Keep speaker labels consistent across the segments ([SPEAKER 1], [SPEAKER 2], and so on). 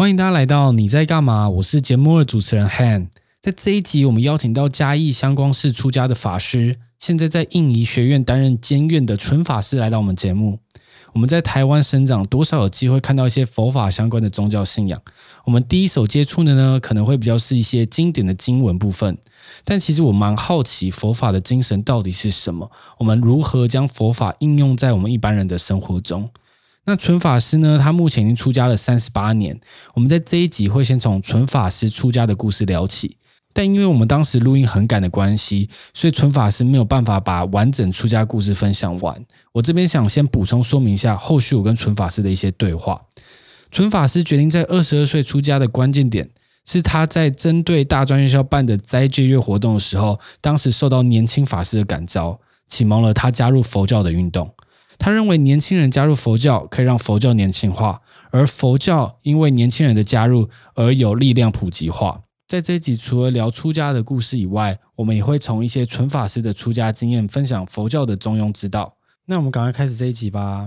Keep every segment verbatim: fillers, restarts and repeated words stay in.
[SPEAKER 1] 欢迎大家来到你在干嘛？我是节目的主持人 Han。在这一集，我们邀请到嘉义香光寺出家的法师，现在在印尼学院担任监院的纯法师来到我们节目。我们在台湾生长，多少有机会看到一些佛法相关的宗教信仰。我们第一手接触的呢，可能会比较是一些经典的经文部分。但其实我蛮好奇佛法的精神到底是什么？我们如何将佛法应用在我们一般人的生活中？那纯法师呢，他目前已经出家了三十八年。我们在这一集会先从纯法师出家的故事聊起。但因为我们当时录音很赶的关系，所以纯法师没有办法把完整出家故事分享完。我这边想先补充说明一下后续我跟纯法师的一些对话。纯法师决定在二十二岁出家的关键点是他在针对大专院校办的斋戒月活动的时候，当时受到年轻法师的感召，启蒙了他加入佛教的运动。他认为年轻人加入佛教可以让佛教年轻化，而佛教因为年轻人的加入而有力量普及化。在这一集除了聊出家的故事以外，我们也会从一些纯法师的出家经验分享佛教的中庸之道。那我们赶快开始这一集吧。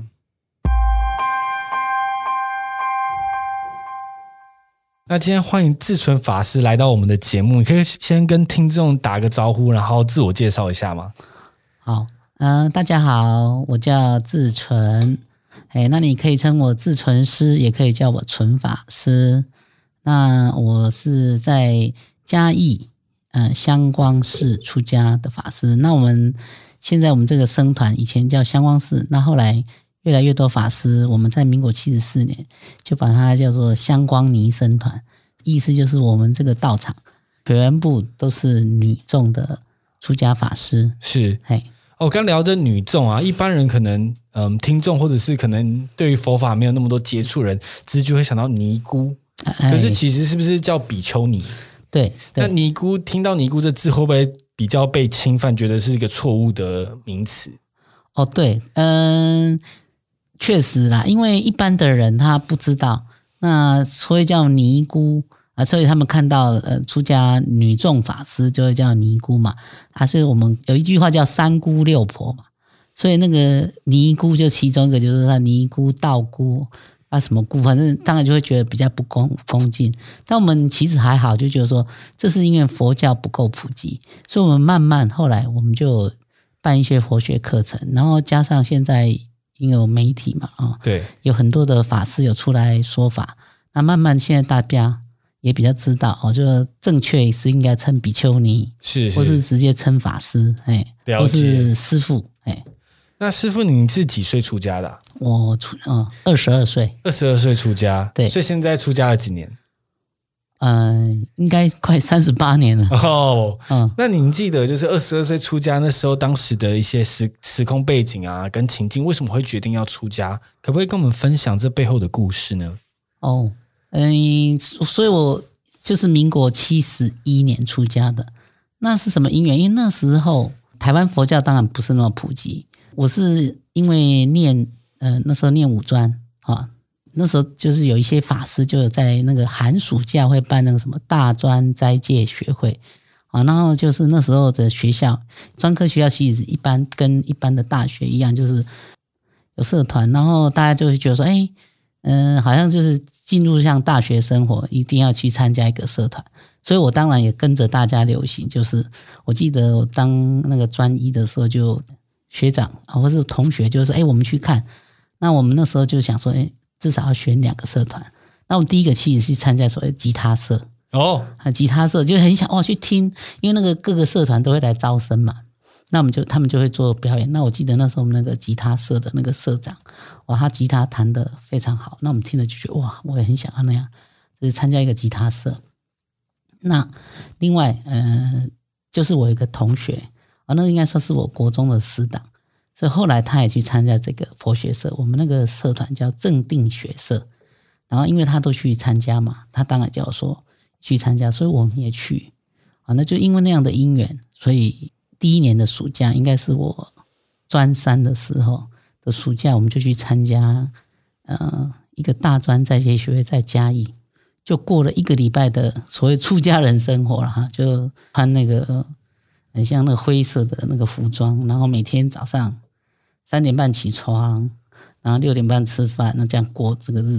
[SPEAKER 1] 那今天欢迎智纯法师来到我们的节目，你可以先跟听众打个招呼，然后自我介绍一下吗？
[SPEAKER 2] 好，呃，大家好，我叫智纯，哎，那你可以称我智纯师，也可以叫我纯法师。那我是在嘉义呃香光寺出家的法师。那我们现在我们这个僧团以前叫香光寺，那后来越来越多法师，我们在民国七十四年就把它叫做香光尼僧团，意思就是我们这个道场全部都是女众的出家法师。
[SPEAKER 1] 是，
[SPEAKER 2] 嘿，
[SPEAKER 1] 我刚聊着女众啊，一般人可能嗯听众或者是可能对于佛法没有那么多接触人，直觉会想到尼姑。可是其实是不是叫比丘尼？
[SPEAKER 2] 对，
[SPEAKER 1] 那尼姑听到尼姑这字会不会比较被侵犯，觉得是一个错误的名词？
[SPEAKER 2] 哦，对，嗯，确实啦，因为一般的人他不知道，那所以叫尼姑啊，所以他们看到呃出家女众法师就会叫尼姑嘛，啊，所以我们有一句话叫三姑六婆嘛，所以那个尼姑就其中一个就是他尼姑、道姑。啊，什么姑，反正当然就会觉得比较不恭恭敬。但我们其实还好，就觉得说这是因为佛教不够普及，所以我们慢慢后来我们就办一些佛学课程，然后加上现在因为有媒体嘛，啊、哦，
[SPEAKER 1] 对，
[SPEAKER 2] 有很多的法师有出来说法，那慢慢现在大家也比较知道哦，就正确是应该称比丘尼，
[SPEAKER 1] 是是，
[SPEAKER 2] 或是直接称法师，哎，或是师父，哎。
[SPEAKER 1] 那师父，您是几岁出家的、啊？
[SPEAKER 2] 我出嗯二十二岁，
[SPEAKER 1] 二十二岁出家，
[SPEAKER 2] 对，
[SPEAKER 1] 所以现在出家了几年？
[SPEAKER 2] 嗯、呃，应该快三十八年了。
[SPEAKER 1] 哦，嗯，那您记得就是二十二岁出家那时候当时的一些时时空背景啊，跟情境，为什么会决定要出家？可不可以跟我们分享这背后的故事呢？
[SPEAKER 2] 哦，嗯，所以我就是民国七十一年出家的。那是什么因缘？因为那时候台湾佛教当然不是那么普及。我是因为念呃那时候念五专啊，那时候就是有一些法师就有在那个寒暑假会办那个什么大专斋戒学会啊，然后就是那时候的学校专科学校其实一般跟一般的大学一样，就是有社团，然后大家就会觉得说，哎，嗯、呃，好像就是进入像大学生活一定要去参加一个社团，所以我当然也跟着大家流行，就是我记得我当那个专一的时候就。学长或是同学就说：“哎，我们去看。”那我们那时候就想说：“哎，至少要选两个社团。”那我们第一个其实是参加所谓吉他社
[SPEAKER 1] 哦，
[SPEAKER 2] 啊，吉他社就很想哇去听，因为那个各个社团都会来招生嘛。那我们就他们就会做表演。那我记得那时候我们那个吉他社的那个社长，哇，他吉他弹得非常好。那我们听了就觉得哇，我也很想要那样，就是参加一个吉他社。那另外，呃，就是我有一个同学。啊，那个应该说是我国中的师长，所以后来他也去参加这个佛学社，我们那个社团叫正定学社，然后因为他都去参加嘛，他当然叫我说去参加，所以我们也去啊，那就因为那样的因缘，所以第一年的暑假应该是我专三的时候的暑假，我们就去参加呃一个大专在学学会在嘉义，就过了一个礼拜的所谓出家人生活了哈，就穿那个。很像那个灰色的那个服装，然后每天早上三点半起床，然后六点半吃饭，那这样过这个日子。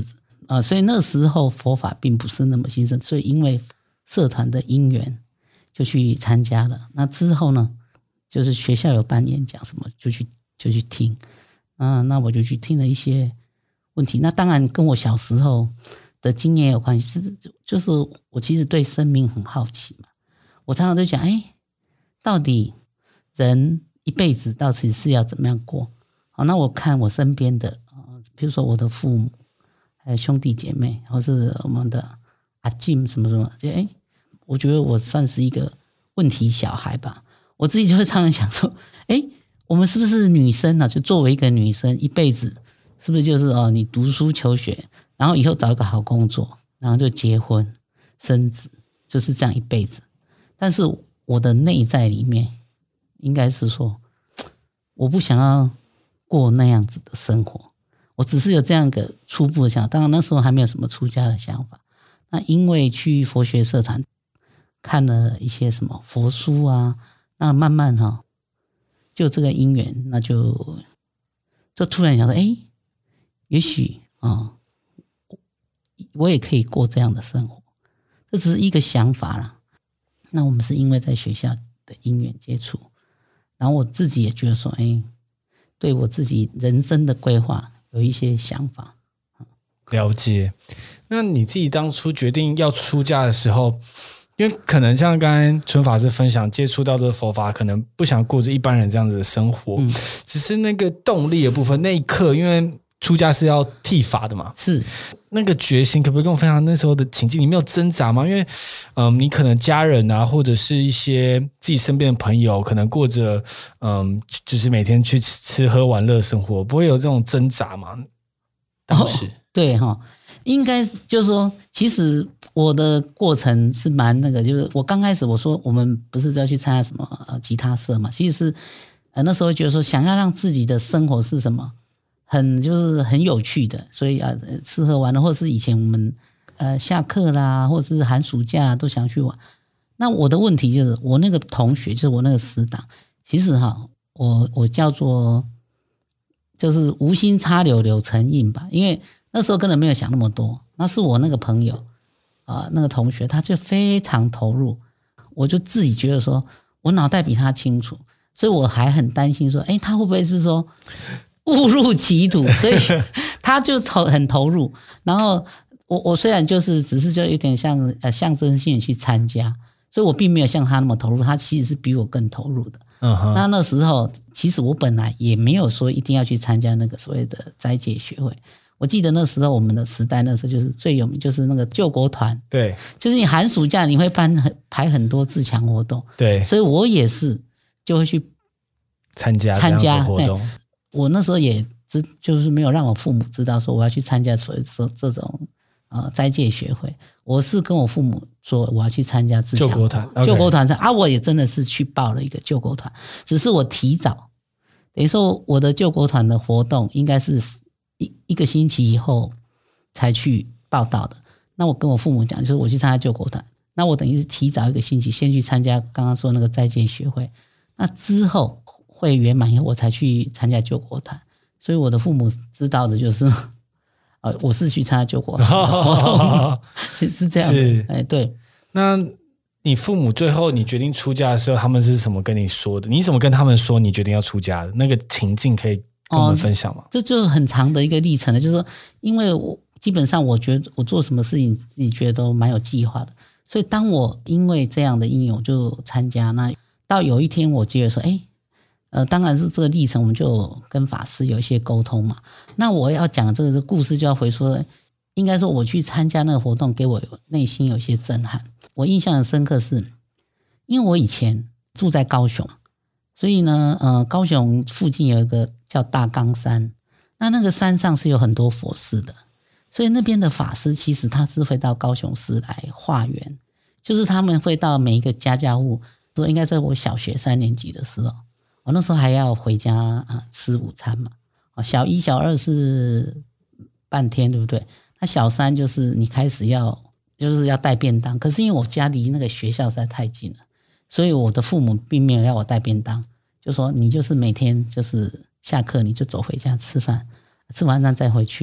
[SPEAKER 2] 啊、呃，所以那时候佛法并不是那么兴盛，所以因为社团的因缘就去参加了。那之后呢，就是学校有办演讲什么，就去就去听。啊，那我就去听了一些问题。那当然跟我小时候的经验有关系，是就是我其实对生命很好奇嘛。我常常就想，哎，到底人一辈子到底是要怎么样过？好，那我看我身边的，呃，比如说我的父母，还有兄弟姐妹，或是我们的阿进什么什么，就哎，我觉得我算是一个问题小孩吧。我自己就会常常想说，哎，我们是不是女生啊？就作为一个女生，一辈子是不是就是哦，你读书求学，然后以后找一个好工作，然后就结婚生子，就是这样一辈子。但是我的内在里面，应该是说，我不想要过那样子的生活。我只是有这样一个初步的想法，当然那时候还没有什么出家的想法。那因为去佛学社团看了一些什么佛书啊，那慢慢哈、哦，就这个因缘，那就就突然想说，哎，也许啊、哦，我也可以过这样的生活。这只是一个想法啦。那我们是因为在学校的因缘接触，然后我自己也觉得说，哎，对我自己人生的规划有一些想法。
[SPEAKER 1] 了解。那你自己当初决定要出家的时候，因为可能像刚才纯法师分享，接触到这个佛法，可能不想过着一般人这样子的生活，嗯、只是那个动力的部分，那一刻，因为出家是要剃发的嘛，是那个决心，可不可以跟我分享那时候的情境？你没有挣扎吗？因为，嗯，你可能家人啊，或者是一些自己身边的朋友，可能过着，嗯，就是每天去吃喝玩乐生活，不会有这种挣扎吗？当时、哦、
[SPEAKER 2] 对哈、哦，应该就是说，其实我的过程是蛮那个，就是我刚开始我说我们不是要去参加什么呃吉他社嘛，其实是呃那时候觉得说想要让自己的生活是什么。很就是很有趣的，所以啊，吃喝玩乐，或者是以前我们呃下课啦，或者是寒暑假都想去玩。那我的问题就是，我那个同学，就是我那个死党，其实哈，我我叫做就是无心插柳柳成荫吧，因为那时候根本没有想那么多。那是我那个朋友啊、呃，那个同学，他就非常投入，我就自己觉得说我脑袋比他清楚，所以我还很担心说，哎，他会不会是说。误入歧途，所以他就投很投入。然后我我虽然就是只是就有点像呃象征性去参加，所以我并没有像他那么投入。他其实是比我更投入的。嗯哼。那那时候其实我本来也没有说一定要去参加那个所谓的斋戒学会。我记得那时候我们的时代，那时候就是最有名就是那个救国团。对。就是你寒暑假你会办很排很多自强活动。对。所以我也是就会去参加参加活动。我那时候也知，就是没有让我父母知道说我要去参加所谓这这种呃斋戒学会。我是跟我父母说我要去参加自强救国团，救国团啊，我也真的是去报了一个救国团，只是我提早，等于说我的救国团的活动应该是一一个星期以后才去报道的。那我跟我父母讲，就是我去参加救国团，那我等于是提早一个星期先去参加刚刚说那个斋戒学会，那之后。会圆满以后，我才去参加救国团，所以我的父母知道的就是，呃，我是去参加救国团活动，是这样的。是，哎，对。
[SPEAKER 1] 那你父母最后你决定出家的时候，他们是什么跟你说的？你怎么跟他们说你决定要出家的？那个情境可以跟我们分享吗？
[SPEAKER 2] 哦、这就很长的一个历程了，就是说，因为我基本上我觉得我做什么事情自己觉得都蛮有计划的，所以当我因为这样的因缘我就参加，那到有一天我觉得说，哎。呃，当然是这个历程，我们就跟法师有一些沟通嘛。那我要讲这个故事，就要回说，应该说我去参加那个活动，给我有内心有一些震撼。我印象很深刻是，因为我以前住在高雄，所以呢，呃，高雄附近有一个叫大冈山，那那个山上是有很多佛寺的，所以那边的法师其实他是会到高雄市来化缘，就是他们会到每一个家家户，说应该在我小学三年级的时候。我那时候还要回家啊吃午餐嘛，小一小二是半天对不对？那小三就是你开始要就是要带便当，可是因为我家离那个学校实在太近了，所以我的父母并没有要我带便当，就说你就是每天就是下课你就走回家吃饭，吃完饭再回去。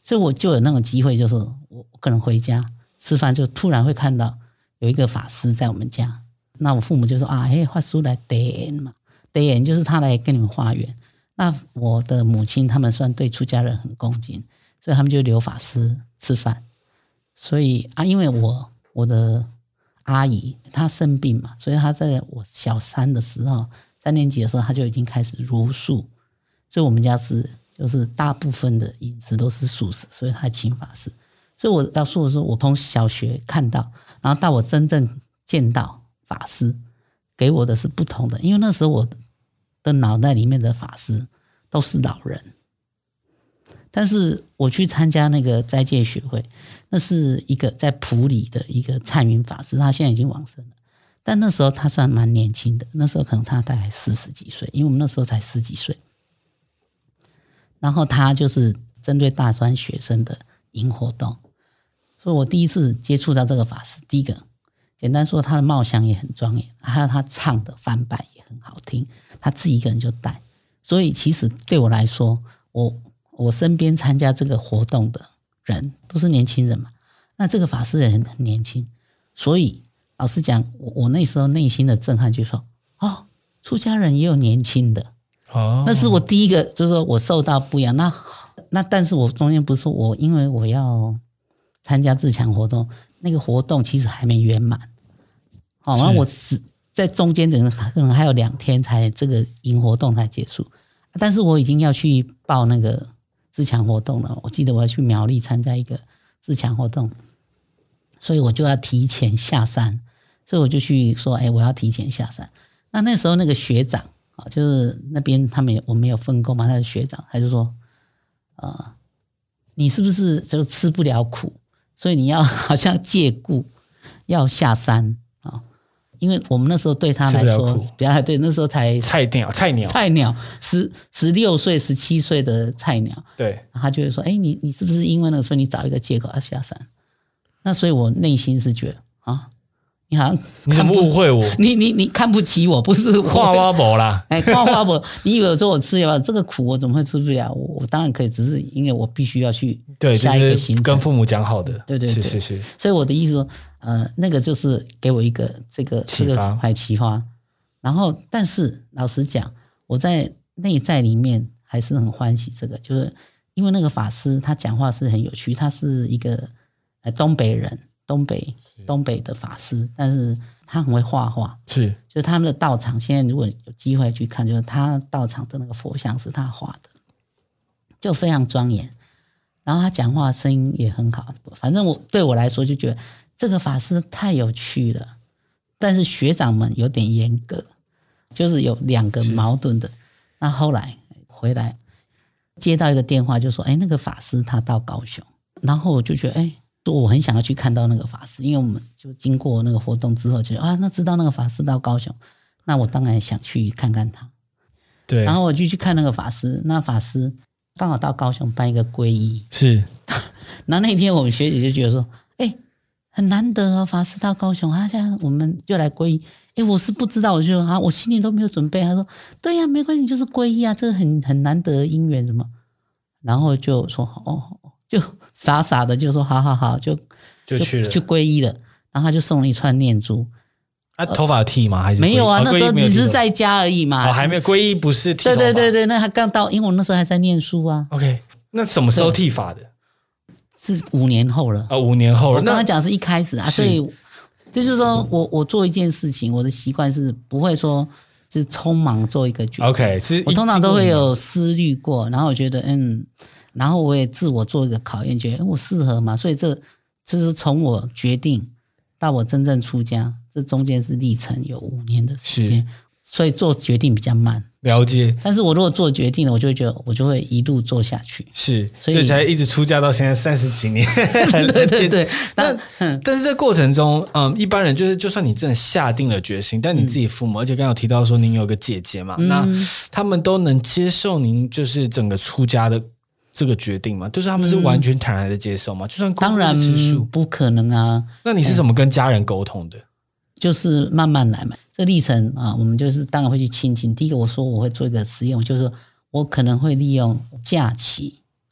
[SPEAKER 2] 所以我就有那种机会，就是我可能回家吃饭，就突然会看到有一个法师在我们家。那我父母就说啊，嘿，法师来带缘嘛，带缘就是他来跟你们化缘。那我的母亲他们算对出家人很恭敬，所以他们就留法师吃饭。所以啊，因为我我的阿姨她生病嘛，所以她在我小三的时候，三年级的时候，她就已经开始茹素，所以我们家是就是大部分的饮食都是素食，所以她请法师。所以我要说的是，我从小学看到，然后到我真正见到法师，给我的是不同的，因为那时候我的脑袋里面的法师都是老人。但是我去参加那个斋戒学会，那是一个在埔里的一个灿云法师，他现在已经往生了。但那时候他算蛮年轻的，那时候可能他大概四十几岁，因为我们那时候才十几岁。然后他就是针对大专学生的营活动，所以我第一次接触到这个法师，第一个简单说，他的貌相也很庄严，还有他唱的梵呗也很好听，他自己一个人就带。所以其实对我来说，我我身边参加这个活动的人都是年轻人嘛，那这个法师也很很年轻，所以老实讲，我我那时候内心的震撼就是说，哦，出家人也有年轻的，哦，那是我第一个，就是说我受到不一样。那那但是我中间不是说我因为我要参加自强活动，那个活动其实还没圆满，好，然后我只在中间可能可能还有两天才这个营活动才结束，但是我已经要去报那个自强活动了。我记得我要去苗栗参加一个自强活动，所以我就要提前下山，所以我就去说，哎，我要提前下山。那那时候那个学长啊，就是那边他们我们有分工嘛，他的学长他就说，呃，你是不是就吃不了苦，所以你要好像借故要下山啊？因为我们那时候对他来说，比较对，那时候才
[SPEAKER 1] 菜鸟，菜鸟，
[SPEAKER 2] 菜鸟，十十六岁、十七岁的菜鸟，
[SPEAKER 1] 对，
[SPEAKER 2] 他就会说：“哎，你你是不是因为那个，所以你找一个借口要下山？”那所以我内心是觉得啊，你好像
[SPEAKER 1] 你怎么误会我？
[SPEAKER 2] 你你你看不起我，不是
[SPEAKER 1] 跨花博啦？
[SPEAKER 2] 哎，跨花博，你以为说我吃了这个苦，我怎么会吃不了？我我当然可以，只是因为我必须要去下一个行程，
[SPEAKER 1] 就是跟父母讲好的，
[SPEAKER 2] 对对对，
[SPEAKER 1] 是是是。
[SPEAKER 2] 所以我的意思说。呃，那个就是给我一个这个
[SPEAKER 1] 启发，
[SPEAKER 2] 还启发。然后，但是老实讲，我在内在里面还是很欢喜这个，就是因为那个法师他讲话是很有趣，他是一个呃东北人，东北东北的法师，但是他很会画画，
[SPEAKER 1] 是，
[SPEAKER 2] 就是他们的道场。现在如果有机会去看，就是他道场的那个佛像是他画的，就非常庄严。然后他讲话声音也很好，反正我对我来说就觉得。这个法师太有趣了，但是学长们有点严格，就是有两个矛盾的。那后来回来接到一个电话，就说：“哎，那个法师他到高雄。”然后我就觉得，哎，我很想要去看到那个法师，因为我们就经过那个活动之后，就啊，那知道那个法师到高雄，那我当然想去看看他。
[SPEAKER 1] 对，
[SPEAKER 2] 然后我就去看那个法师，那法师刚好到高雄办一个皈依，
[SPEAKER 1] 是。
[SPEAKER 2] 然后那天我们学姐就觉得说：“哎。”很难得哦，法师到高雄，他现在我们就来皈依。哎，我是不知道，我就啊，我心里都没有准备。他说：“对呀、啊，没关系，就是皈依啊，这个很很难得的因缘什么。”然后就说：“哦，就傻傻的就说好好好，就
[SPEAKER 1] 就去了，
[SPEAKER 2] 去皈依了。”然后他就送了一串念珠。
[SPEAKER 1] 啊，头发剃吗？还是
[SPEAKER 2] 没有啊？
[SPEAKER 1] 哦、
[SPEAKER 2] 那时候只是在家而已嘛。
[SPEAKER 1] 哦，还没有皈依，不是剃头发。
[SPEAKER 2] 对对对对，那他刚到，因为我那时候还在念书啊。
[SPEAKER 1] OK， 那什么时候剃发的？
[SPEAKER 2] 是五年后了
[SPEAKER 1] 啊、哦，五年后了。
[SPEAKER 2] 我刚才讲是一开始啊，所以就是说我我做一件事情，我的习惯是不会说就是匆忙做一个决定。
[SPEAKER 1] OK， 是
[SPEAKER 2] 我通常都会有思虑过，然后我觉得嗯，然后我也自我做一个考验，觉得我适合吗？所以这就是从我决定到我真正出家，这中间是历程有五年的时间，所以做决定比较慢。
[SPEAKER 1] 了解，
[SPEAKER 2] 但是我如果做决定了，我就会觉得我就会一路做下去，
[SPEAKER 1] 是，所以, 所以才一直出家到现在三十几年。
[SPEAKER 2] 对对对，
[SPEAKER 1] 但但是这过程中，嗯，一般人就是，就算你真的下定了决心，但你自己父母，嗯、而且刚刚有提到说您有个姐姐嘛，嗯、那他们都能接受您就是整个出家的这个决定吗？就是他们是完全坦然的接受吗？嗯、就算
[SPEAKER 2] 当然不可能啊。
[SPEAKER 1] 那你是怎么跟家人沟通的？嗯
[SPEAKER 2] 就是慢慢来嘛，这历程啊，我们就是当然会去亲近。第一个，我说我会做一个实验，就是我可能会利用假期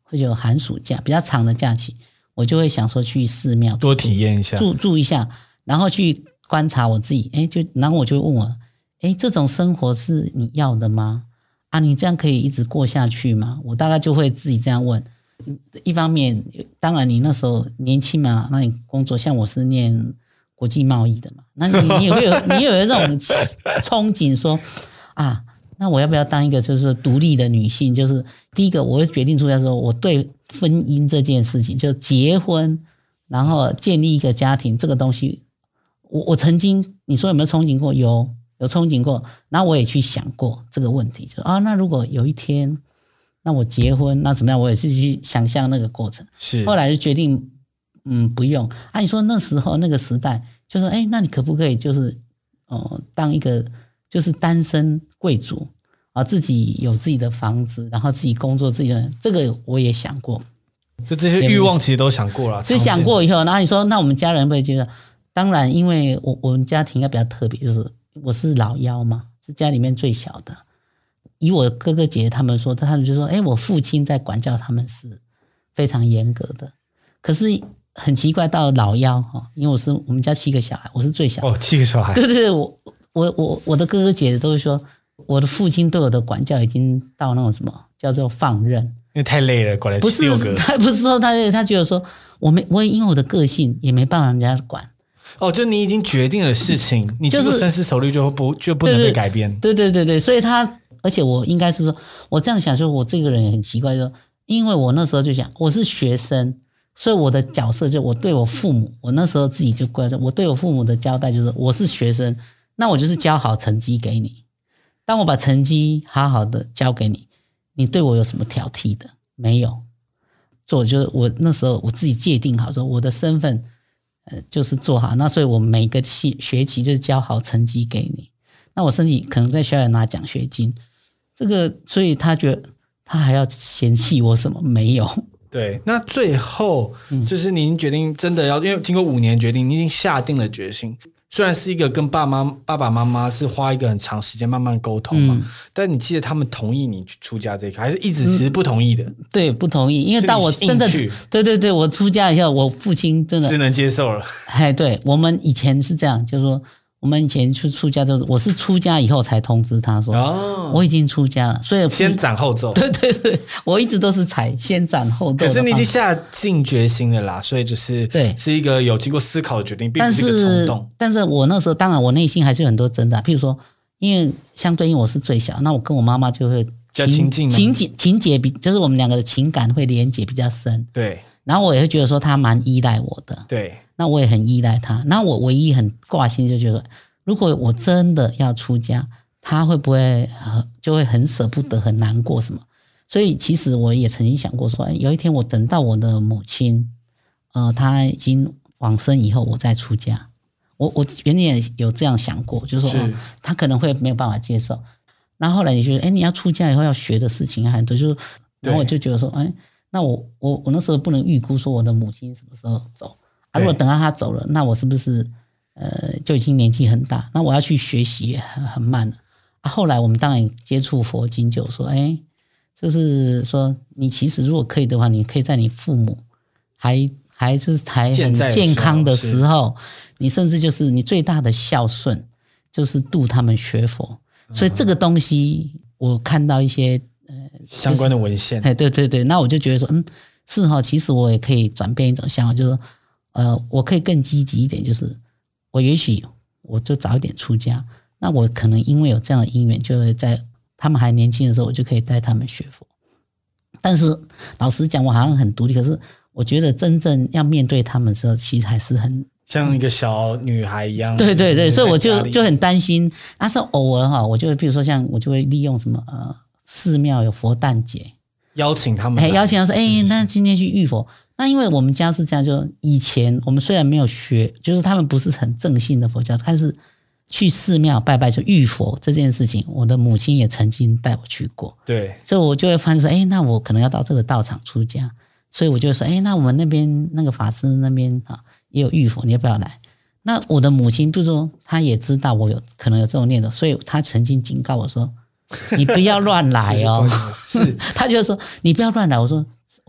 [SPEAKER 2] 或者有寒暑假比较长的假期，我就会想说去寺庙
[SPEAKER 1] 多体验一下，
[SPEAKER 2] 住住一下，然后去观察我自己，哎，就然后我就会问我，哎，这种生活是你要的吗？啊，你这样可以一直过下去吗？我大概就会自己这样问。一方面，当然你那时候年轻嘛，那你工作像我是念国际贸易的嘛，那你你也会有你也有这种憧憬说啊，那我要不要当一个就是独立的女性？就是第一个，我会决定出来说，我对婚姻这件事情，就结婚，然后建立一个家庭这个东西，我我曾经你说有没有憧憬过？有有憧憬过，然后我也去想过这个问题，就啊，那如果有一天。那我结婚，那怎么样？我也是去想象那个过程。
[SPEAKER 1] 是，
[SPEAKER 2] 后来就决定，嗯，不用。啊，你说那时候那个时代，就说，哎，那你可不可以就是，呃，当一个就是单身贵族啊，自己有自己的房子，然后自己工作，自己的这个我也想过。
[SPEAKER 1] 就这些欲望其实都想过了，
[SPEAKER 2] 其实想过以后，然后你说，那我们家人会觉得，当然，因为我我们家庭应该比较特别，就是我是老幺嘛，是家里面最小的。以我哥哥姐姐他们说，他们就说：“哎，我父亲在管教他们是非常严格的。可是很奇怪，到老幺哈，因为我是我们家七个小孩，我是最小的。
[SPEAKER 1] 哦，七个小孩。
[SPEAKER 2] 对对对，我我我我的哥哥姐姐都会说，我的父亲对我的管教已经到那种什么叫做放任，因
[SPEAKER 1] 为太累了，管了
[SPEAKER 2] 不是他不是说他累，他觉得说我没我因为我的个性也没办法人家管。
[SPEAKER 1] 哦，就你已经决定了事情，你这个深思熟虑就不就不能被改变。
[SPEAKER 2] 对对对对，所以他。而且我应该是说，我这样想说，我这个人也很奇怪，说，因为我那时候就想，我是学生，所以我的角色就我对我父母，我那时候自己就规划，我对我父母的交代就是，我是学生，那我就是交好成绩给你。当我把成绩好好的交给你，你对我有什么挑剔的？没有。所以我就是我那时候我自己界定好，说我的身份，呃，就是做好。那所以我每个期学期就是交好成绩给你。那我甚至可能在学校拿奖学金。这个，所以他觉得他还要嫌弃我什么？没有。
[SPEAKER 1] 对，那最后就是您决定真的要，因为经过五年决定，你已经下定了决心。虽然是一个跟爸妈、爸爸妈妈是花一个很长时间慢慢沟通嘛，嗯、但你记得他们同意你去出家这一块，还是一直其实不同意的？
[SPEAKER 2] 嗯、对，不同意，因为到我真的对对对，我出家以后，我父亲真的
[SPEAKER 1] 是能接受了。
[SPEAKER 2] 哎，对我们以前是这样，就是说。我们以前去出家，就是我是出家以后才通知他说，哦、我已经出家了，所以
[SPEAKER 1] 先斩后奏。
[SPEAKER 2] 对对对，我一直都是采先斩后奏。
[SPEAKER 1] 可是你已经下定决心了啦，所以就是
[SPEAKER 2] 对，
[SPEAKER 1] 是一个有经过思考的决定，并不是一个冲动。
[SPEAKER 2] 但是，但是我那时候当然我内心还是有很多挣扎，譬如说，因为相对应我是最小，那我跟我妈妈就会
[SPEAKER 1] 较亲近，
[SPEAKER 2] 情节情节比就是我们两个的情感会连结比较深。
[SPEAKER 1] 对，
[SPEAKER 2] 然后我也会觉得说她蛮依赖我的。
[SPEAKER 1] 对。
[SPEAKER 2] 那我也很依赖他，那我唯一很挂心就觉得，如果我真的要出家，他会不会就会很舍不得、很难过什么？所以其实我也曾经想过说，有一天我等到我的母亲，呃，她已经往生以后，我再出家。我我原来也有这样想过，就是说，是他可能会没有办法接受。然后后来你觉得，哎，你要出家以后要学的事情很多，就是，然后我就觉得说，哎，那我我我那时候不能预估说我的母亲什么时候走。啊，如果等到他走了，那我是不是呃就已经年纪很大？那我要去学习很很慢了。啊，后来我们当然接触佛经，就说，哎，就是说你其实如果可以的话，你可以在你父母还还就是还很健康的时候，你甚至就是你最大的孝顺就是度他们学佛。嗯、所以这个东西我看到一些呃
[SPEAKER 1] 相关的文献，
[SPEAKER 2] 哎，对对对，那我就觉得说，嗯，是哈，其实我也可以转变一种想法，就是说。呃，我可以更积极一点，就是我也许我就早一点出家，那我可能因为有这样的因缘，就会在他们还年轻的时候，我就可以带他们学佛。但是老实讲，我好像很独立，可是我觉得真正要面对他们的时候，其实还是很
[SPEAKER 1] 像一个小女孩一样。
[SPEAKER 2] 对对对，所以我就就很担心。但是偶尔哈，我就比如说像我就会利用什么呃，寺庙有佛诞节。 邀
[SPEAKER 1] 请他们，
[SPEAKER 2] 哎，邀请他说，哎，那今天去浴佛。那因为我们家是这样，就以前我们虽然没有学，就是他们不是很正信的佛教，但是去寺庙拜拜就浴佛这件事情，我的母亲也曾经带我去过。
[SPEAKER 1] 对，
[SPEAKER 2] 所以我就会发现说，哎，那我可能要到这个道场出家，所以我就会说，哎，那我们那边那个法师那边啊也有浴佛，你要不要来？那我的母亲就是说，她也知道我有可能有这种念头，所以她曾经警告我说，你不要乱来哦。
[SPEAKER 1] 是，
[SPEAKER 2] 她就说你不要乱来。我说。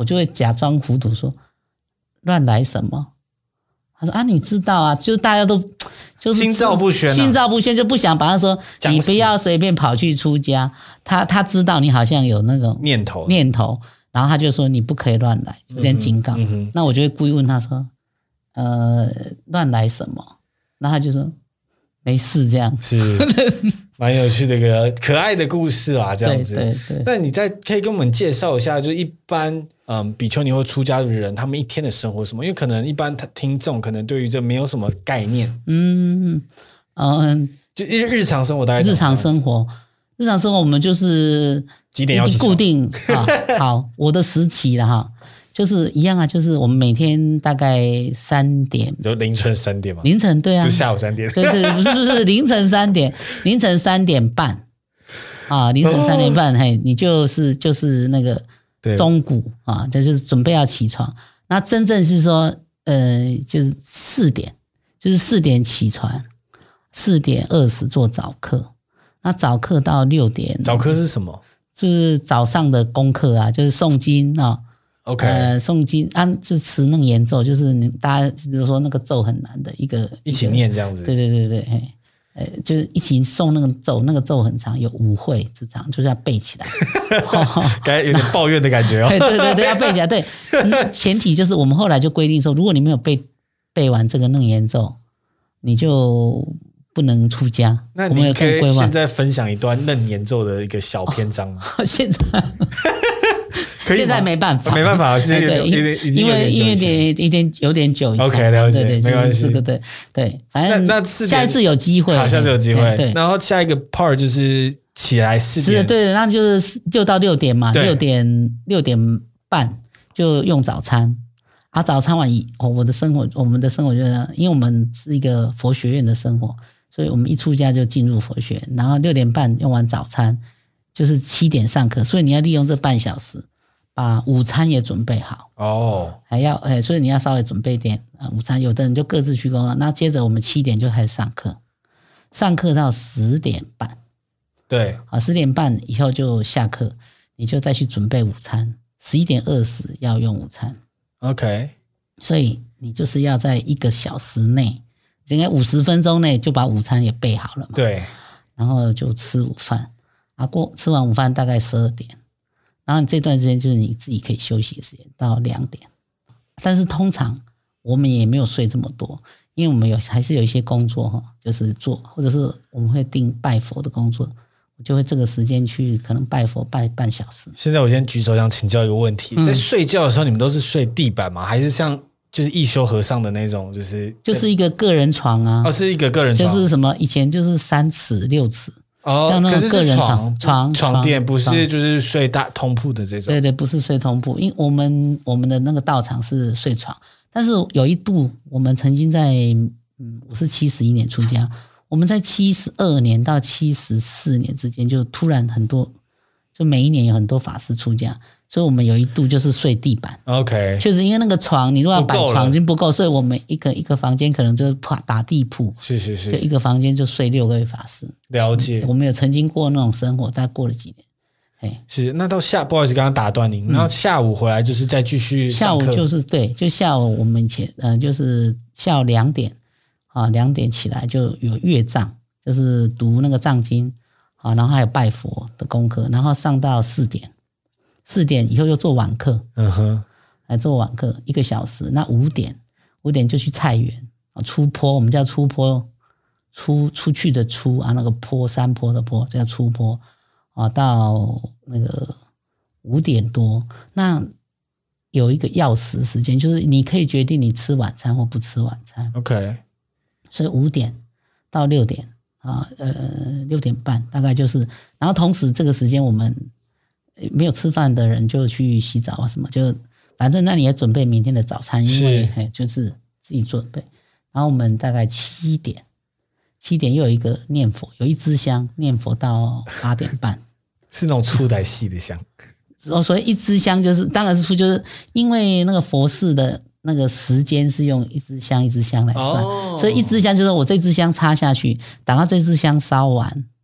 [SPEAKER 2] 我就会假装糊涂说乱来什么。他说啊，你知道啊，就是大家都就是
[SPEAKER 1] 心照不宣、啊，
[SPEAKER 2] 心照不宣，就不想把他说你不要随便跑去出家。他他知道你好像有那种
[SPEAKER 1] 念头
[SPEAKER 2] 念头，然后他就说你不可以乱来，有点警告、
[SPEAKER 1] 嗯嗯。
[SPEAKER 2] 那我就会故意问他说，呃，乱来什么？那他就说没事，这样
[SPEAKER 1] 是蛮有趣的一个可爱的故事啦，这样子。
[SPEAKER 2] 对对对。
[SPEAKER 1] 那你再可以跟我们介绍一下，就一般嗯比丘尼或出家的人，他们一天的生活是什么？因为可能一般听众可能对于这没有什么概念。
[SPEAKER 2] 嗯嗯，
[SPEAKER 1] 就日常生活大概
[SPEAKER 2] 日常生活，日常生活我们就是
[SPEAKER 1] 几点要起床
[SPEAKER 2] 固定啊？好，我的时期了哈。就是一样啊，就是我们每天大概三点，
[SPEAKER 1] 就凌晨三点嘛。
[SPEAKER 2] 凌晨对啊，
[SPEAKER 1] 就下午三点。
[SPEAKER 2] 对对，不是不是凌晨三点，凌晨三点半啊，凌晨三点半，哦、嘿，你就是就是那个中午啊，这就是准备要起床。那真正是说，呃，就是四点，就是四点起床，四点二十做早课。那早课到六点，
[SPEAKER 1] 早课是什么？
[SPEAKER 2] 就是早上的功课啊，就是诵经啊。
[SPEAKER 1] OK，
[SPEAKER 2] 呃，诵经按就持那个言咒，就是你大家就是说那个咒很难的一个，
[SPEAKER 1] 一起念这样子。
[SPEAKER 2] 对对对对，嘿，呃，就是一起诵那个咒，那个咒很长，有五会之长，就是要背起来。
[SPEAKER 1] 感觉有点抱怨的感觉哦。
[SPEAKER 2] 对对对对，要背起来。对，前提就是我们后来就规定说，如果你没有背背完这个楞严咒，你就不能出家。
[SPEAKER 1] 那你可以现在分享一段楞严咒的一个小篇章吗？
[SPEAKER 2] 哦、现在。现在没办法，
[SPEAKER 1] 没办法，是
[SPEAKER 2] 对，因为因为点一点有点久以前
[SPEAKER 1] ，OK， 了解，
[SPEAKER 2] 对对，
[SPEAKER 1] 没关系，
[SPEAKER 2] 这个对对，反正
[SPEAKER 1] 那那
[SPEAKER 2] 下一次有机会，
[SPEAKER 1] 好，下次有机会，
[SPEAKER 2] 对。
[SPEAKER 1] 然后下一个 part 就是起来四点，
[SPEAKER 2] 是，对，那就是六到六点嘛，六点六点半就用早餐，啊，早餐完以后，我的生活，我们的生活就是，因为我们是一个佛学院的生活，所以我们一出家就进入佛学，然后六点半用完早餐，就是七点上课，所以你要利用这半小时。把午餐也准备好
[SPEAKER 1] 哦，
[SPEAKER 2] 还要哎，所以你要稍微准备点啊午餐。有的人就各自去工作，那接着我们七点就开始上课，上课到十点半，
[SPEAKER 1] 对
[SPEAKER 2] 啊，十点半以后就下课，你就再去准备午餐。十一点二十要用午餐
[SPEAKER 1] ，OK，
[SPEAKER 2] 所以你就是要在一个小时内，应该五十分钟内就把午餐也备好了嘛。
[SPEAKER 1] 对，
[SPEAKER 2] 然后就吃午饭，啊，过吃完午饭大概十二点。然后你这段时间就是你自己可以休息的时间到两点，但是通常我们也没有睡这么多，因为我们有还是有一些工作哈，就是做或者是我们会定拜佛的工作，我就会这个时间去可能拜佛拜半小时。
[SPEAKER 1] 现在我先举手想请教一个问题，嗯、在睡觉的时候你们都是睡地板吗？还是像就是一休和尚的那种，就是
[SPEAKER 2] 就是一个个人床啊？
[SPEAKER 1] 哦，是一个个人床，
[SPEAKER 2] 就是什么以前就是三尺六尺。
[SPEAKER 1] 哦，
[SPEAKER 2] 像那个个人床
[SPEAKER 1] 床床垫不是就是睡大通铺的这种，
[SPEAKER 2] 对对，不是睡通铺，因为我们我们的那个道场是睡床，但是有一度我们曾经在嗯，我是七十一年出家，我们在七十二年到七十四年之间，就突然很多，就每一年有很多法师出家，所以我们有一度就是睡地板。
[SPEAKER 1] OK，
[SPEAKER 2] 确实因为那个床，你如果要摆床已经不够，所以我们一个一个房间可能就打地铺，
[SPEAKER 1] 是是是，
[SPEAKER 2] 就一个房间就睡六位法师。
[SPEAKER 1] 了解、
[SPEAKER 2] 嗯，我们有曾经过那种生活，大概过了几年。嘿，
[SPEAKER 1] 是那到下不好意思，刚刚打断您，然后下午回来就是再继续上课。
[SPEAKER 2] 下午就是对，就下午我们以前嗯、呃，就是下午两点啊，两点起来就有阅藏，就是读那个藏经啊，然后还有拜佛的功课，然后上到四点。四点以后又做晚课，
[SPEAKER 1] 嗯哼，
[SPEAKER 2] 来做晚课一个小时。那五点，五点就去菜园啊，出坡，我们叫出坡，出出去的出啊，那个坡山坡的坡叫出坡啊。到那个五点多，那有一个钥匙时间，就是你可以决定你吃晚餐或不吃晚餐。
[SPEAKER 1] OK，
[SPEAKER 2] 所以五点到六点啊，呃，六点半大概就是，然后同时这个时间我们。没有吃饭的人就去洗澡啊，什么就反正那你也准备明天的早餐，因为嘿就是自己准备。然后我们大概七点，七点又有一个念佛，有一支香念佛到八点半，
[SPEAKER 1] 是那种出来细的香。
[SPEAKER 2] 哦，所以一支香就是当然是出，就是因为那个佛事的那个时间是用一支香一支香来算，哦、所以一支香就是我这支香插下去，等到这支香烧完。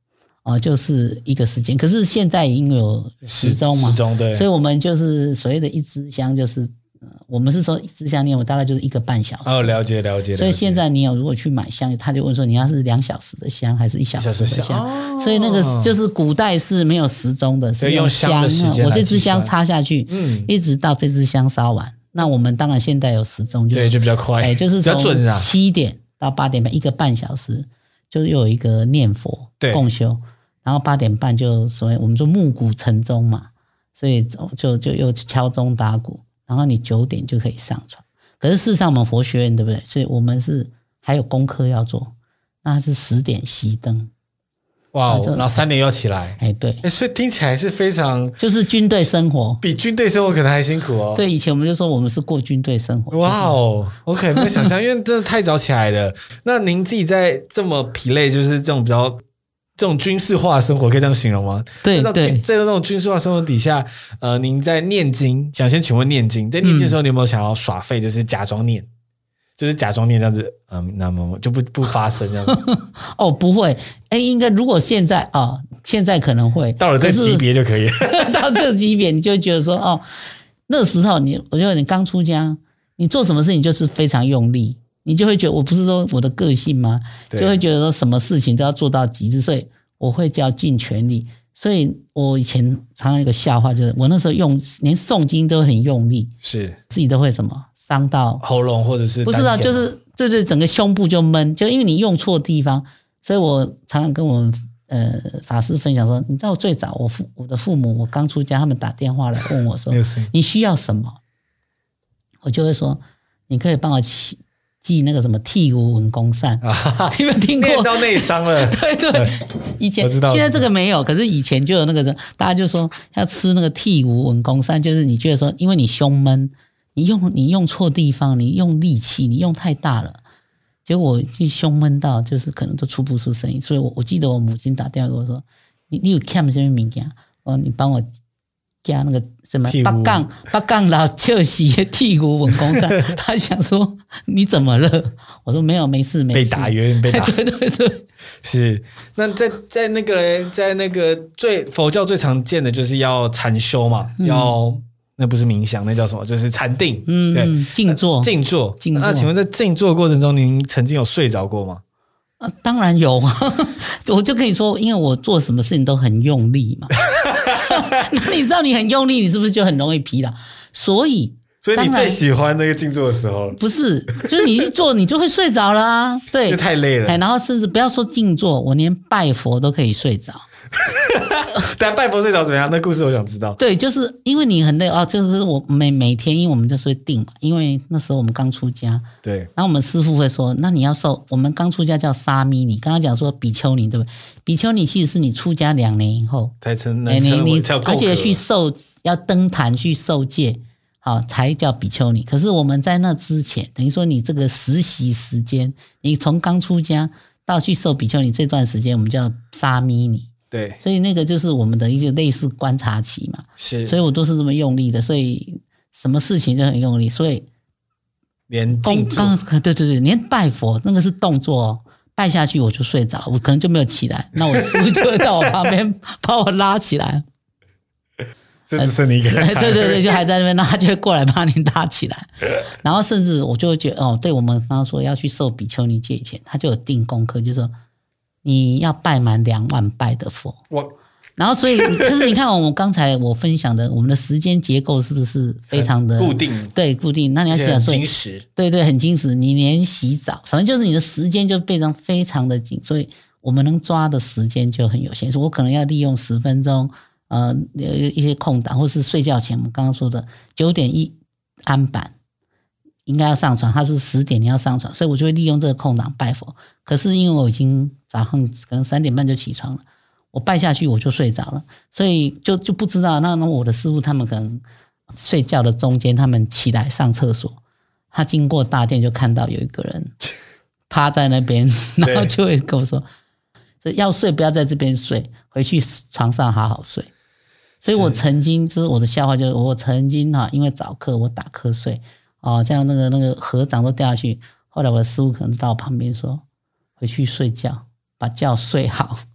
[SPEAKER 2] 哦，就是一个时间。可是现在已经有时钟嘛，
[SPEAKER 1] 时钟对，
[SPEAKER 2] 所以我们就是所谓的一支香，就是、呃、我们是说一支香念佛大概就是一个半小时。
[SPEAKER 1] 哦，了解了解。
[SPEAKER 2] 所以现在你有如果去买香，他就问说你要是两小时的香还是一小时的香？
[SPEAKER 1] 香哦、
[SPEAKER 2] 所以那个就是古代是没有时钟的，是用香的时间。我这支香插下去，嗯，一直到这支香烧完。那我们当然现在有时钟，就
[SPEAKER 1] 对，就比较快，
[SPEAKER 2] 哎，就是从七点到八点半一个半小时，就又有一个念佛共修。然后八点半就所谓我们说暮鼓晨钟嘛，所以就就又敲钟打鼓，然后你九点就可以上床。可是事实上我们佛学院对不对？所以我们是还有功课要做，那是十点熄灯。
[SPEAKER 1] 哇，然后三点要起来，
[SPEAKER 2] 哎对，
[SPEAKER 1] 所以听起来是非常
[SPEAKER 2] 就是军队生活，
[SPEAKER 1] 比军队生活可能还辛苦哦。
[SPEAKER 2] 对，以前我们就说我们是过军队生活。
[SPEAKER 1] 哇哦，我可能没有想象，因为真的太早起来了。那您自己在这么疲累，就是这种比较。这种军事化的生活可以这样形容吗？
[SPEAKER 2] 对对，
[SPEAKER 1] 在这种军事化生活底下，呃，您在念经，想先请问念经，在念经的时候，你有没有想要耍废，就是假装念，就是假装念这样子，嗯，那么就不不发声这样子？
[SPEAKER 2] 哦，不会，哎，应该如果现在哦，现在可能会
[SPEAKER 1] 到了这级别就可以，
[SPEAKER 2] 到这级别你就会觉得说，哦，那时候你，我觉得你刚出家，你做什么事情就是非常用力。你就会觉得我不是说我的个性吗？就会觉得说什么事情都要做到极致，所以我会叫尽全力。所以我以前常常有一个笑话，就是我那时候用连诵经都很用力，
[SPEAKER 1] 是
[SPEAKER 2] 自己都会什么伤到
[SPEAKER 1] 喉咙或者是
[SPEAKER 2] 不是啊，就是对对，整个胸部就闷，就因为你用错地方。所以我常常跟我们呃法师分享说，你知道我最早我父我的父母我刚出家，他们打电话来问我说你需要什么，我就会说你可以帮我起。记那个什么剔骨文公散，啊、你有没有听过？
[SPEAKER 1] 念到内伤了。
[SPEAKER 2] 对对，以前现在这个没有，可是以前就有那个，大家就说要吃那个剔骨文公散，就是你觉得说，因为你胸闷，你用你用错地方，你用力气，你用太大了，结果我就胸闷到就是可能都出不出声音。所以我我记得我母亲打电话跟我说，你你有看什么物件？我你帮我。加那个什么八杠八杠老笑死剔骨文公散，他想说你怎么了？我说没有，没事没事。
[SPEAKER 1] 被打冤被打，
[SPEAKER 2] 对对对，
[SPEAKER 1] 是。那在在那个在那个最佛教最常见的就是要禅修嘛，嗯、要那不是冥想，那叫什么？就是禅定。
[SPEAKER 2] 嗯，对，静坐
[SPEAKER 1] 静坐
[SPEAKER 2] 静坐。
[SPEAKER 1] 那请问在静坐的过程中，您曾经有睡着过吗？
[SPEAKER 2] 啊，当然有，我就跟你说，因为我做什么事情都很用力嘛。那你知道你很用力，你是不是就很容易疲劳？所以，
[SPEAKER 1] 所以你最喜欢那个静坐的时候？
[SPEAKER 2] 不是，就是你一坐你就会睡着啦、啊。对，
[SPEAKER 1] 就太累了。
[SPEAKER 2] 然后甚至不要说静坐，我连拜佛都可以睡着。
[SPEAKER 1] 但拜佛睡着怎么样？那故事我想知道。
[SPEAKER 2] 对，就是因为你很累哦，就是我每每天，因为我们就是会定嘛，因为那时候我们刚出家，
[SPEAKER 1] 对，
[SPEAKER 2] 然后我们师父会说，那你要受，我们刚出家叫沙弥尼，刚刚讲说比丘尼，对不对？比丘尼其实是你出家两年以后
[SPEAKER 1] 才成能成为，
[SPEAKER 2] 而且去受要登坛去受戒，好才叫比丘尼。可是我们在那之前，等于说你这个实习时间，你从刚出家到去受比丘尼这段时间，我们叫沙弥尼。
[SPEAKER 1] 对，
[SPEAKER 2] 所以那个就是我们的一个类似观察期嘛，
[SPEAKER 1] 是，
[SPEAKER 2] 所以我都是这么用力的，所以什么事情就很用力，所以
[SPEAKER 1] 连静坐，
[SPEAKER 2] 对对对，连拜佛那个是动作哦，拜下去我就睡着，我可能就没有起来，那我师父就会到我旁边把我拉起来，
[SPEAKER 1] 这只剩你一个人、
[SPEAKER 2] 呃，对对对，就还在那边，那他就会过来把你拉起来，然后甚至我就会觉得哦，对我们刚刚说要去受比丘尼戒以前，他就有定功课，就是说。你要拜满两万拜的佛，然后所以，可是你看我们刚才我分享的，我们的时间结构是不是非常的
[SPEAKER 1] 固定？
[SPEAKER 2] 对，固定。那你要想说，
[SPEAKER 1] 精实，
[SPEAKER 2] 对对，很精实。你连洗澡，反正就是你的时间就非常非常的紧，所以我们能抓的时间就很有限。所以我可能要利用十分钟，呃，一些空档，或是睡觉前，我们刚刚说的九点一安板。应该要上床，他是十点你要上床，所以我就会利用这个空档拜佛。可是因为我已经早上可能三点半就起床了，我拜下去我就睡着了，所以就就不知道。那那我的师父他们可能睡觉的中间，他们起来上厕所，他经过大殿就看到有一个人趴在那边，然后就会跟我说：“所以要睡不要在这边睡，回去床上好好睡。”所以我曾经就是我的笑话，就是我曾经哈因为早课我打瞌睡。哦，这样那个那个合掌都掉下去。后来我的师父可能到我旁边说：“回去睡觉，把觉睡好。”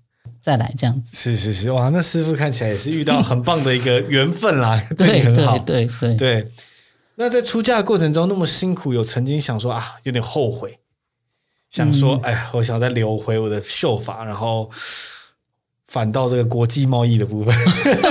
[SPEAKER 2] 再来这样子。
[SPEAKER 1] 是是是，哇，那师父看起来也是遇到很棒的一个缘分啦，对你很好。
[SPEAKER 2] 对对对
[SPEAKER 1] 对。那在出家的过程中那么辛苦，有曾经想说啊，有点后悔，想说，嗯、哎，我想再留回我的秀发，然后反倒这个国际贸易的部分。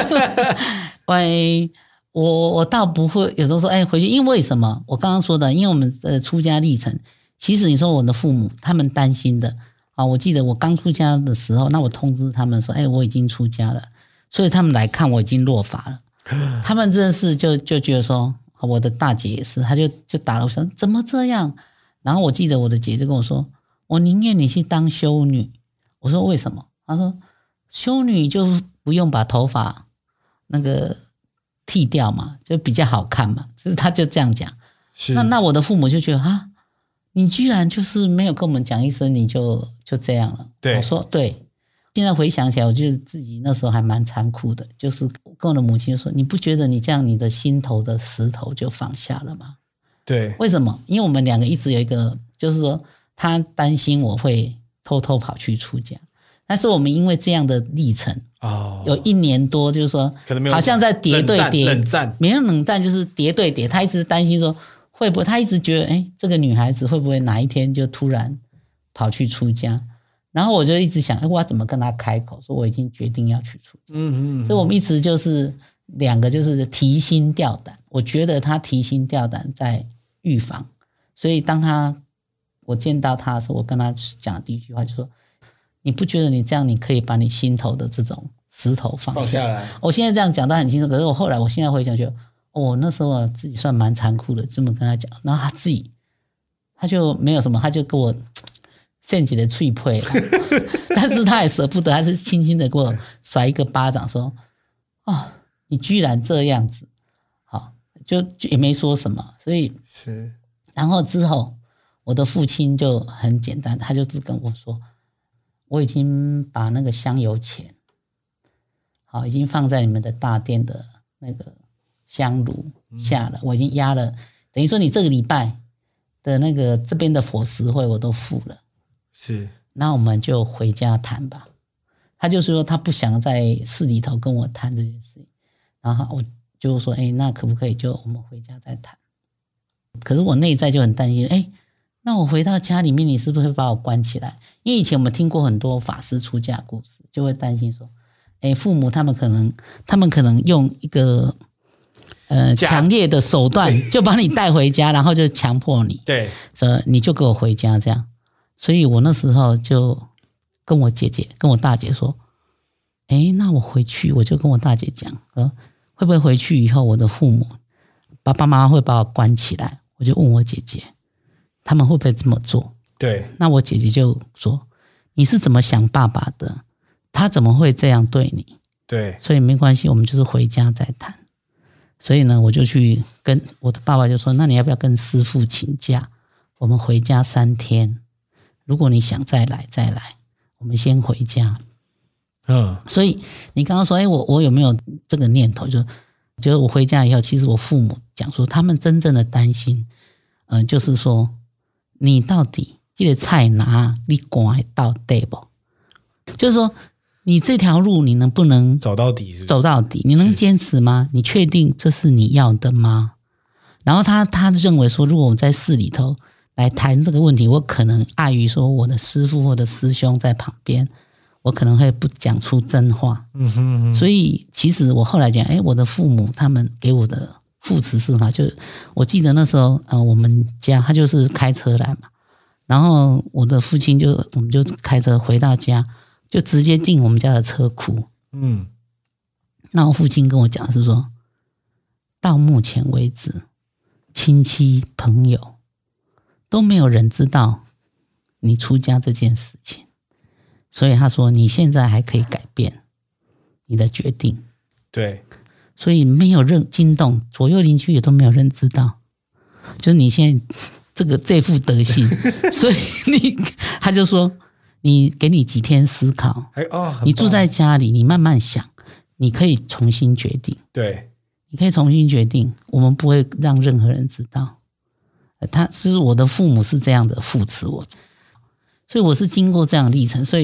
[SPEAKER 2] 喂。我我倒不会有时候说哎回去，因为什么？我刚刚说的，因为我们的出家历程，其实你说我的父母他们担心的啊，我记得我刚出家的时候，那我通知他们说，哎，我已经出家了，所以他们来看我已经落发了，他们真的是就就觉得说，我的大姐也是，她就就打了我说怎么这样？然后我记得我的姐就跟我说，我宁愿你去当修女。我说为什么？她说修女就不用把头发那个剃掉嘛，就比较好看嘛，就是他就这样讲。那那我的父母就觉得啊，你居然就是没有跟我们讲一声，你就就这样了。
[SPEAKER 1] 对，
[SPEAKER 2] 我说对。现在回想起来，我觉得自己那时候还蛮残酷的，就是跟我的母亲说，你不觉得你这样你的心头的石头就放下了吗？
[SPEAKER 1] 对，
[SPEAKER 2] 为什么？因为我们两个一直有一个，就是说他担心我会偷偷跑去出家，但是我们因为这样的历程。哦，有一年多，就是说，可能没有好像在叠对叠，
[SPEAKER 1] 冷战，
[SPEAKER 2] 没有冷战，就是叠对叠。他一直担心说，会不会？他一直觉得，哎，这个女孩子会不会哪一天就突然跑去出家？然后我就一直想，哎，我要怎么跟他开口，说我已经决定要去出家。嗯嗯。所以我们一直就是两个就是提心吊胆。我觉得他提心吊胆在预防，所以当他我见到他的时候，我跟他讲的第一句话就说。你不觉得你这样，你可以把你心头的这种石头放下？
[SPEAKER 1] 放下来。
[SPEAKER 2] 我现在这样讲，他很清楚。可是我后来，我现在回想，觉得哦，那时候自己算蛮残酷的，这么跟他讲，然后他自己他就没有什么，他就给我献起了脆配，但是他也舍不得，还是轻轻的给我甩一个巴掌，说：“哦，你居然这样子！”好，就, 就也没说什么，所以
[SPEAKER 1] 是。
[SPEAKER 2] 然后之后，我的父亲就很简单，他就只跟我说。我已经把那个香油钱，好，已经放在你们的大殿的那个香炉下了，嗯、我已经压了，等于说你这个礼拜的那个这边的伙食费我都付了，
[SPEAKER 1] 是，
[SPEAKER 2] 那我们就回家谈吧。他就是说他不想在寺里头跟我谈这件事情，然后我就说，哎，那可不可以就我们回家再谈？可是我内在就很担心，哎。那我回到家里面，你是不是会把我关起来？因为以前我们听过很多法师出家的故事，就会担心说，哎，父母他们可能，他们可能用一个呃强烈的手段，就把你带回家，然后就强迫你，
[SPEAKER 1] 对，
[SPEAKER 2] 说你就给我回家这样。所以我那时候就跟我姐姐、跟我大姐说，哎，那我回去，我就跟我大姐讲，呃，会不会回去以后，我的父母爸爸妈妈会把我关起来？我就问我姐姐。他们会不会这么做？
[SPEAKER 1] 对，
[SPEAKER 2] 那我姐姐就说：“你是怎么想爸爸的？他怎么会这样对你？”
[SPEAKER 1] 对，
[SPEAKER 2] 所以没关系，我们就是回家再谈。所以呢，我就去跟我的爸爸就说：“那你要不要跟师父请假？我们回家三天。如果你想再来再来，我们先回家。”嗯，所以你刚刚说，哎，我我有没有这个念头？就觉得我回家以后，其实我父母讲说，他们真正的担心，嗯、呃，就是说。你到底这个菜拿你赶到对不？就是说，你这条路你能不能
[SPEAKER 1] 走到底是不是？
[SPEAKER 2] 走到底，你能坚持吗？你确定这是你要的吗？然后他他认为说，如果我们在寺里头来谈这个问题，我可能碍于说我的师父或者师兄在旁边，我可能会不讲出真话。嗯哼哼。所以其实我后来讲，哎，我的父母他们给我的。父慈是哈，就我记得那时候，呃，我们家他就是开车来嘛，然后我的父亲就我们就开车回到家，就直接进我们家的车库。嗯，那我父亲跟我讲的是说，到目前为止，亲戚朋友都没有人知道你出家这件事情，所以他说你现在还可以改变你的决定。
[SPEAKER 1] 对。
[SPEAKER 2] 所以没有人惊动，左右邻居也都没有人知道，就是你现在这个这副德行，所以你他就说，你给你几天思考，
[SPEAKER 1] 哦、
[SPEAKER 2] 你住在家里，你慢慢想，你可以重新决定，
[SPEAKER 1] 对，
[SPEAKER 2] 你可以重新决定，我们不会让任何人知道。他是我的父母是这样的扶持我，所以我是经过这样的历程，所以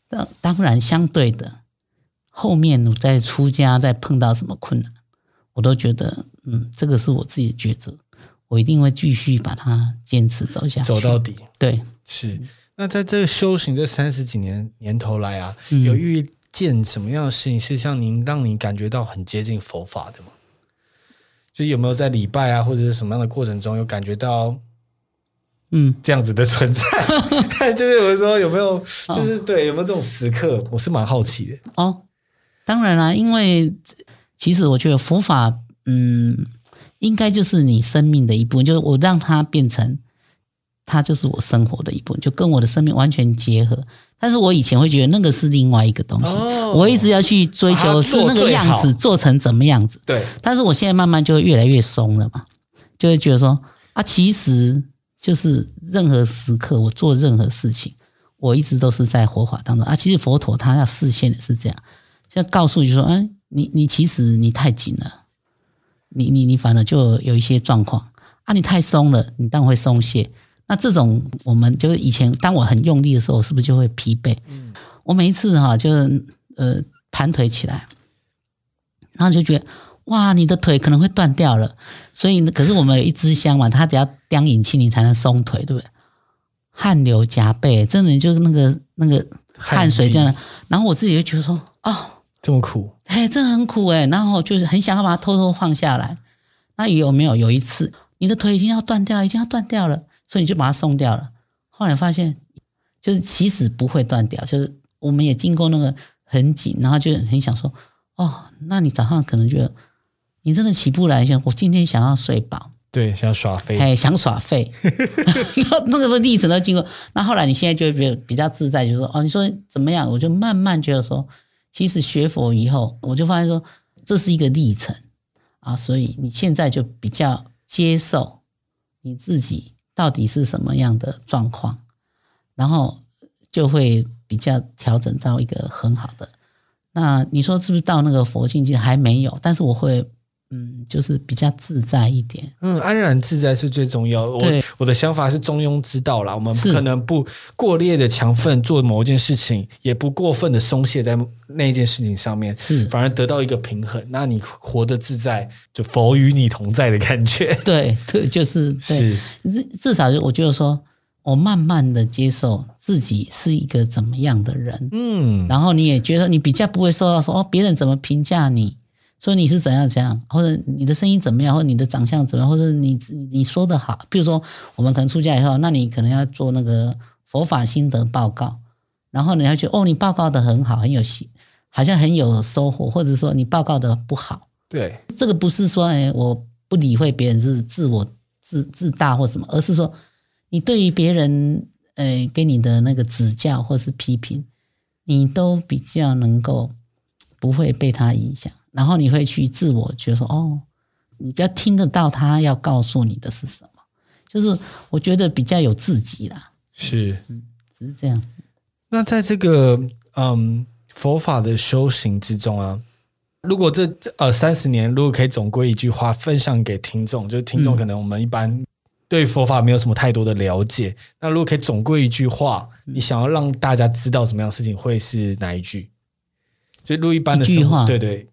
[SPEAKER 2] 当当然相对的，后面我在出家再碰到什么困难，我都觉得嗯，这个是我自己的抉择，我一定会继续把它坚持走下去，
[SPEAKER 1] 走到底。
[SPEAKER 2] 对，
[SPEAKER 1] 是。那在这个修行这三十几年年头来啊，
[SPEAKER 2] 嗯、
[SPEAKER 1] 有遇见什么样的事情是像您让你感觉到很接近佛法的吗？就是有没有在礼拜啊或者是什么样的过程中有感觉到嗯这样子的存在？就是有的时候有没有就是、哦、对有没有这种时刻？我是蛮好奇的。
[SPEAKER 2] 哦，当然啦，因为其实我觉得佛法嗯应该就是你生命的一部分，就是我让它变成它就是我生活的一部分，就跟我的生命完全结合。但是我以前会觉得那个是另外一个东西，哦、我一直要去追求是那个样子，做成怎么样子。对。但是我现在慢慢就会越来越松了嘛，就会觉得说啊，其实就是任何时刻我做任何事情，我一直都是在佛法当中啊。其实佛陀他要示现的是这样，就告诉你说，哎，你你其实你太紧了，你你你反而就有一些状况啊，你太松了，你当然会松懈。那这种我们就是以前当我很用力的时候，我是不是就会疲惫？嗯、我每一次哈、啊，就是呃盘腿起来，然后就觉得哇，你的腿可能会断掉了。所以可是我们有一支香嘛，它只要叼引气你才能松腿，对不对？汗流浃背，真的就是那个那个汗水这样的。然后我自己就觉得说，哦，
[SPEAKER 1] 这么苦，
[SPEAKER 2] 哎，这很苦哎。然后就是很想要把它偷偷放下来。那有没有有一次，你的腿已经要断掉了，已经要断掉了？所以你就把它松掉了，后来发现就是其实不会断掉，就是我们也经过那个很紧，然后就很想说，哦，那你早上可能觉得你真的起不来，想我今天想要睡饱，
[SPEAKER 1] 对，想要耍废，
[SPEAKER 2] 哎，想耍废，那个历程都经过。那后来你现在就比比较自在，就是说，哦，你说怎么样？我就慢慢觉得说，其实学佛以后，我就发现说这是一个历程啊，所以你现在就比较接受你自己到底是什么样的状况，然后就会比较调整到一个很好的。那你说是不是到那个佛境界还没有？但是我会嗯，就是比较自在一点。
[SPEAKER 1] 嗯，安然自在是最重要的。我我的想法是中庸之道啦，我们不可能不过烈的强奋做某一件事情，也不过分的松懈在那一件事情上面，是反而得到一个平衡。那你活得自在，就佛与你同在的感觉。
[SPEAKER 2] 对对，就是对是至少我觉得说，我慢慢的接受自己是一个怎么样的人，嗯，然后你也觉得你比较不会受到说哦别人怎么评价你。说你是怎样怎样，或者你的声音怎么样，或者你的长相怎么样，或者你你说的好，比如说我们可能出家以后，那你可能要做那个佛法心得报告，然后你要觉得哦，你报告的很好，很有好像很有收获，或者说你报告的不好，
[SPEAKER 1] 对，
[SPEAKER 2] 这个不是说哎我不理会别人是自我自自大或什么，而是说你对于别人呃给你的那个指教或是批评，你都比较能够不会被他影响。然后你会去自我觉得说哦，你比较听得到他要告诉你的是什么，就是我觉得比较有自己啦。
[SPEAKER 1] 是，
[SPEAKER 2] 嗯，只是这样。
[SPEAKER 1] 那在这个嗯佛法的修行之中啊，如果这呃三十年，如果可以总归一句话分享给听众，就是听众可能我们一般对佛法没有什么太多的了解，嗯、那如果可以总归一句话，你想要让大家知道什么样的事情，会是哪一句？就录一般的生活，对对。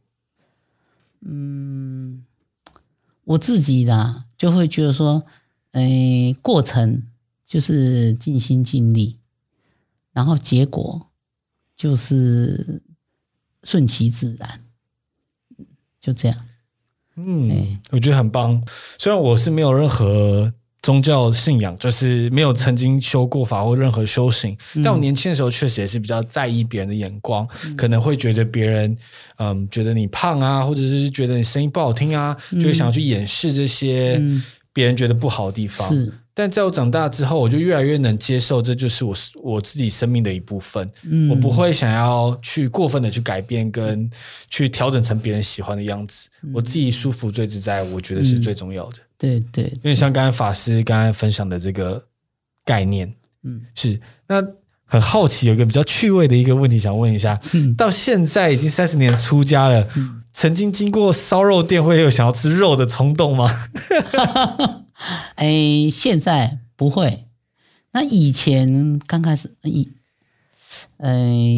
[SPEAKER 2] 嗯，我自己啦，就会觉得说，诶，过程就是尽心尽力，然后结果就是顺其自然，就这样。
[SPEAKER 1] 嗯，我觉得很棒。虽然我是没有任何宗教信仰，就是没有曾经修过法或任何修行，嗯、但我年轻的时候确实也是比较在意别人的眼光，嗯、可能会觉得别人嗯觉得你胖啊，或者是觉得你声音不好听啊，嗯、就会想要去掩饰这些别人觉得不好的地方。是，但在我长大之后，我就越来越能接受，这就是我我自己生命的一部分。嗯、我不会想要去过分的去改变，跟去调整成别人喜欢的样子。嗯、我自己舒服最自在，我觉得是最重要的。嗯
[SPEAKER 2] 对对，
[SPEAKER 1] 因为像刚才法师刚才分享的这个概念，嗯，是那很好奇，有一个比较趣味的一个问题想问一下，嗯、到现在已经三十年出家了，嗯、曾经经过烧肉店会有想要吃肉的冲动吗？
[SPEAKER 2] 哎，现在不会。那以前刚开始，以嗯、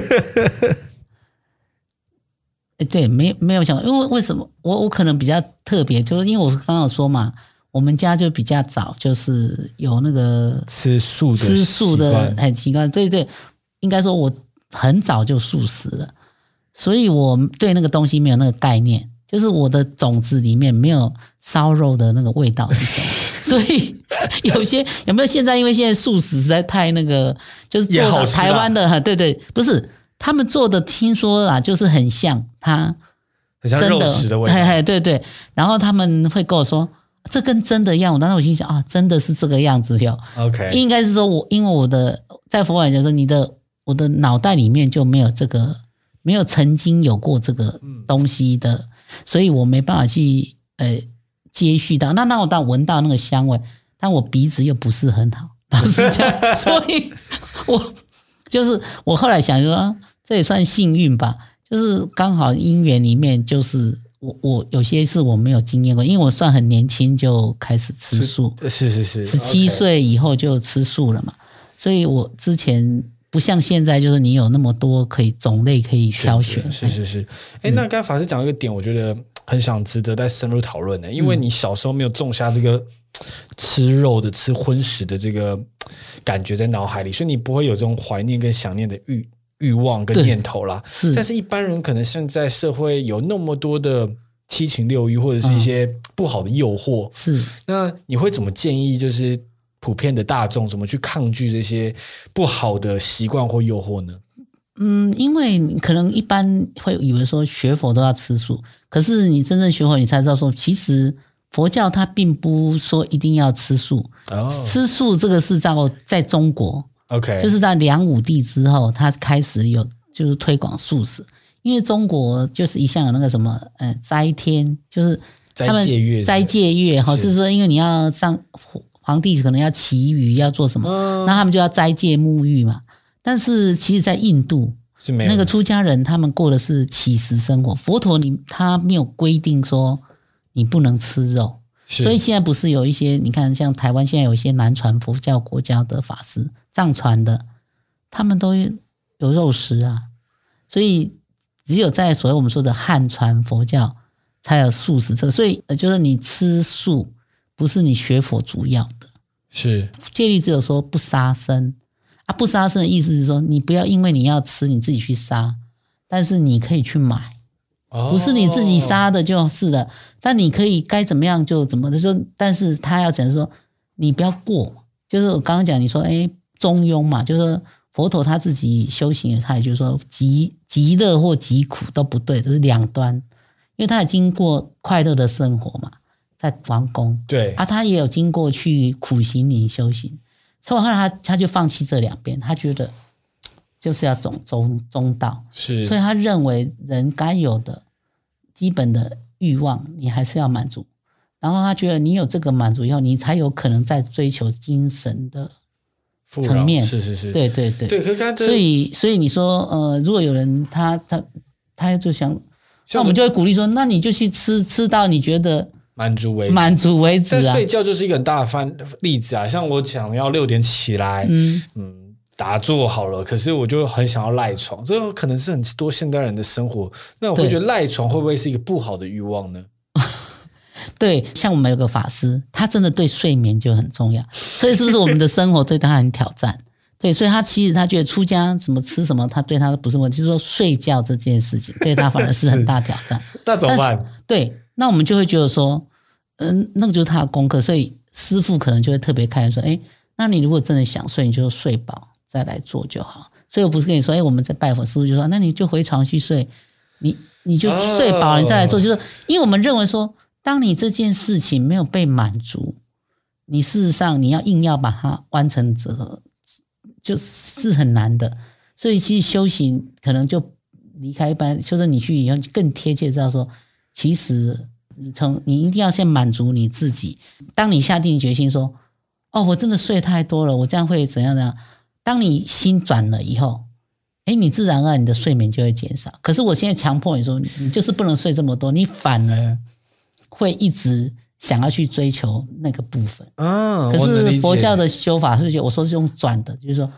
[SPEAKER 2] 呃，对，没没有想过，因为为什么我我可能比较特别，就是因为我刚刚有说嘛，我们家就比较早，就是有那个
[SPEAKER 1] 吃素的
[SPEAKER 2] 吃素的
[SPEAKER 1] 习惯
[SPEAKER 2] 很奇怪，对对，应该说我很早就素食了，所以我对那个东西没有那个概念，就是我的种子里面没有烧肉的那个味道是什么，所以有些有没有现在因为现在素食实在太那个，就是做到
[SPEAKER 1] 也好吃啦
[SPEAKER 2] 台湾的，对对，不是他们做的，听说啦，就是很像它
[SPEAKER 1] 很像肉
[SPEAKER 2] 真的，
[SPEAKER 1] 食的味道。
[SPEAKER 2] 嘿嘿，对对，然后他们会跟我说。这跟真的一样，我当时我心想啊，真的是这个样子哟。
[SPEAKER 1] OK，
[SPEAKER 2] 应该是说我因为我的在佛法讲说，你的我的脑袋里面就没有这个，没有曾经有过这个东西的，嗯、所以我没办法去呃接续到。那那我当闻到那个香味，但我鼻子又不是很好，老实讲，所以我就是我后来想说、啊，这也算幸运吧，就是刚好因缘里面就是。我我有些是我没有经验过，因为我算很年轻就开始吃素，
[SPEAKER 1] 是是是，
[SPEAKER 2] 十七岁以后就吃素了嘛，所以我之前不像现在，就是你有那么多可以种类可以挑选。
[SPEAKER 1] 是是是，哎、嗯，那刚才法师讲一个点，我觉得很想值得再深入讨论的，因为你小时候没有种下这个吃肉的、吃荤食的这个感觉在脑海里，所以你不会有这种怀念跟想念的欲。欲望跟念头啦，
[SPEAKER 2] 是
[SPEAKER 1] 但是一般人可能现在社会有那么多的七情六欲或者是一些不好的诱惑，
[SPEAKER 2] 嗯、是
[SPEAKER 1] 那你会怎么建议就是普遍的大众怎么去抗拒这些不好的习惯或诱惑呢？
[SPEAKER 2] 嗯，因为你可能一般会以为说学佛都要吃素，可是你真正学佛你才知道说其实佛教它并不说一定要吃素、哦、吃素这个是在在中国
[SPEAKER 1] OK，
[SPEAKER 2] 就是在梁武帝之后，他开始有就是推广素食，因为中国就是一向有那个什么呃斋天，就是他们
[SPEAKER 1] 斋戒月，
[SPEAKER 2] 斋戒月哈，是说因为你要上皇帝可能要祈雨要做什么，嗯、那他们就要斋戒沐浴嘛。但是其实，在印度
[SPEAKER 1] 是没有
[SPEAKER 2] 那个出家人，他们过的是乞食生活，佛陀你他没有规定说你不能吃肉。所以现在不是有一些你看像台湾现在有一些南传佛教国教的法师藏传的他们都有肉食啊，所以只有在所谓我们说的汉传佛教才有素食这个，所以就是你吃素不是你学佛主要的，
[SPEAKER 1] 是
[SPEAKER 2] 戒律只有说不杀生啊，不杀生的意思是说你不要因为你要吃你自己去杀，但是你可以去买，不是你自己杀的就是的，但你可以该怎么样就怎么的说，但是他要讲说你不要过，就是我刚刚讲你说哎中庸嘛，就是说佛陀他自己修行的，他也就是说极极乐或极苦都不对，都是两端，因为他也经过快乐的生活嘛，在王宫
[SPEAKER 1] 对
[SPEAKER 2] 啊，他也有经过去苦行林修行，所以后来他他就放弃这两边，他觉得就是要走中中道，
[SPEAKER 1] 是，
[SPEAKER 2] 所以他认为人该有的基本的欲望你还是要满足，然后他觉得你有这个满足以后，你才有可能在追求精神的层面，
[SPEAKER 1] 是是是，
[SPEAKER 2] 对对对
[SPEAKER 1] 对，可是刚才
[SPEAKER 2] 所以所以你说呃，如果有人他他他就想，那我们就会鼓励说，那你就去吃吃到你觉得
[SPEAKER 1] 满足为止
[SPEAKER 2] 满足为止啊。
[SPEAKER 1] 但睡觉就是一个很大的范例子啊，像我想要六点起来，嗯嗯，打坐好了，可是我就很想要赖床，这个可能是很多现代人的生活。那我会觉得赖床会不会是一个不好的欲望呢？
[SPEAKER 2] 对，像我们有个法师，他真的对睡眠就很重要，所以是不是我们的生活对他很挑战？对，所以他其实他觉得出家怎么吃什么，他对他都不是问题，就是说睡觉这件事情对他反而是很大挑战。
[SPEAKER 1] 那怎么办？
[SPEAKER 2] 对，那我们就会觉得说，嗯、呃，那个就是他的功课，所以师父可能就会特别开说，哎，那你如果真的想睡，你就睡饱再来做就好。所以我不是跟你说，哎，我们在拜佛，师父就说，那你就回床去睡，你你就睡饱了，你再来做，就是因为我们认为说。当你这件事情没有被满足，你事实上你要硬要把它完成这个，就是很难的。所以其实修行可能就离开一般，就是你去以后更贴切知道说，其实你从你一定要先满足你自己。当你下定决心说，哦，我真的睡太多了，我这样会怎样怎样。当你心转了以后，哎，你自然而然你的睡眠就会减少。可是我现在强迫你说，你就是不能睡这么多，你反而会一直想要去追求那个部分啊。可是佛教的修法是我说是用转的，就是说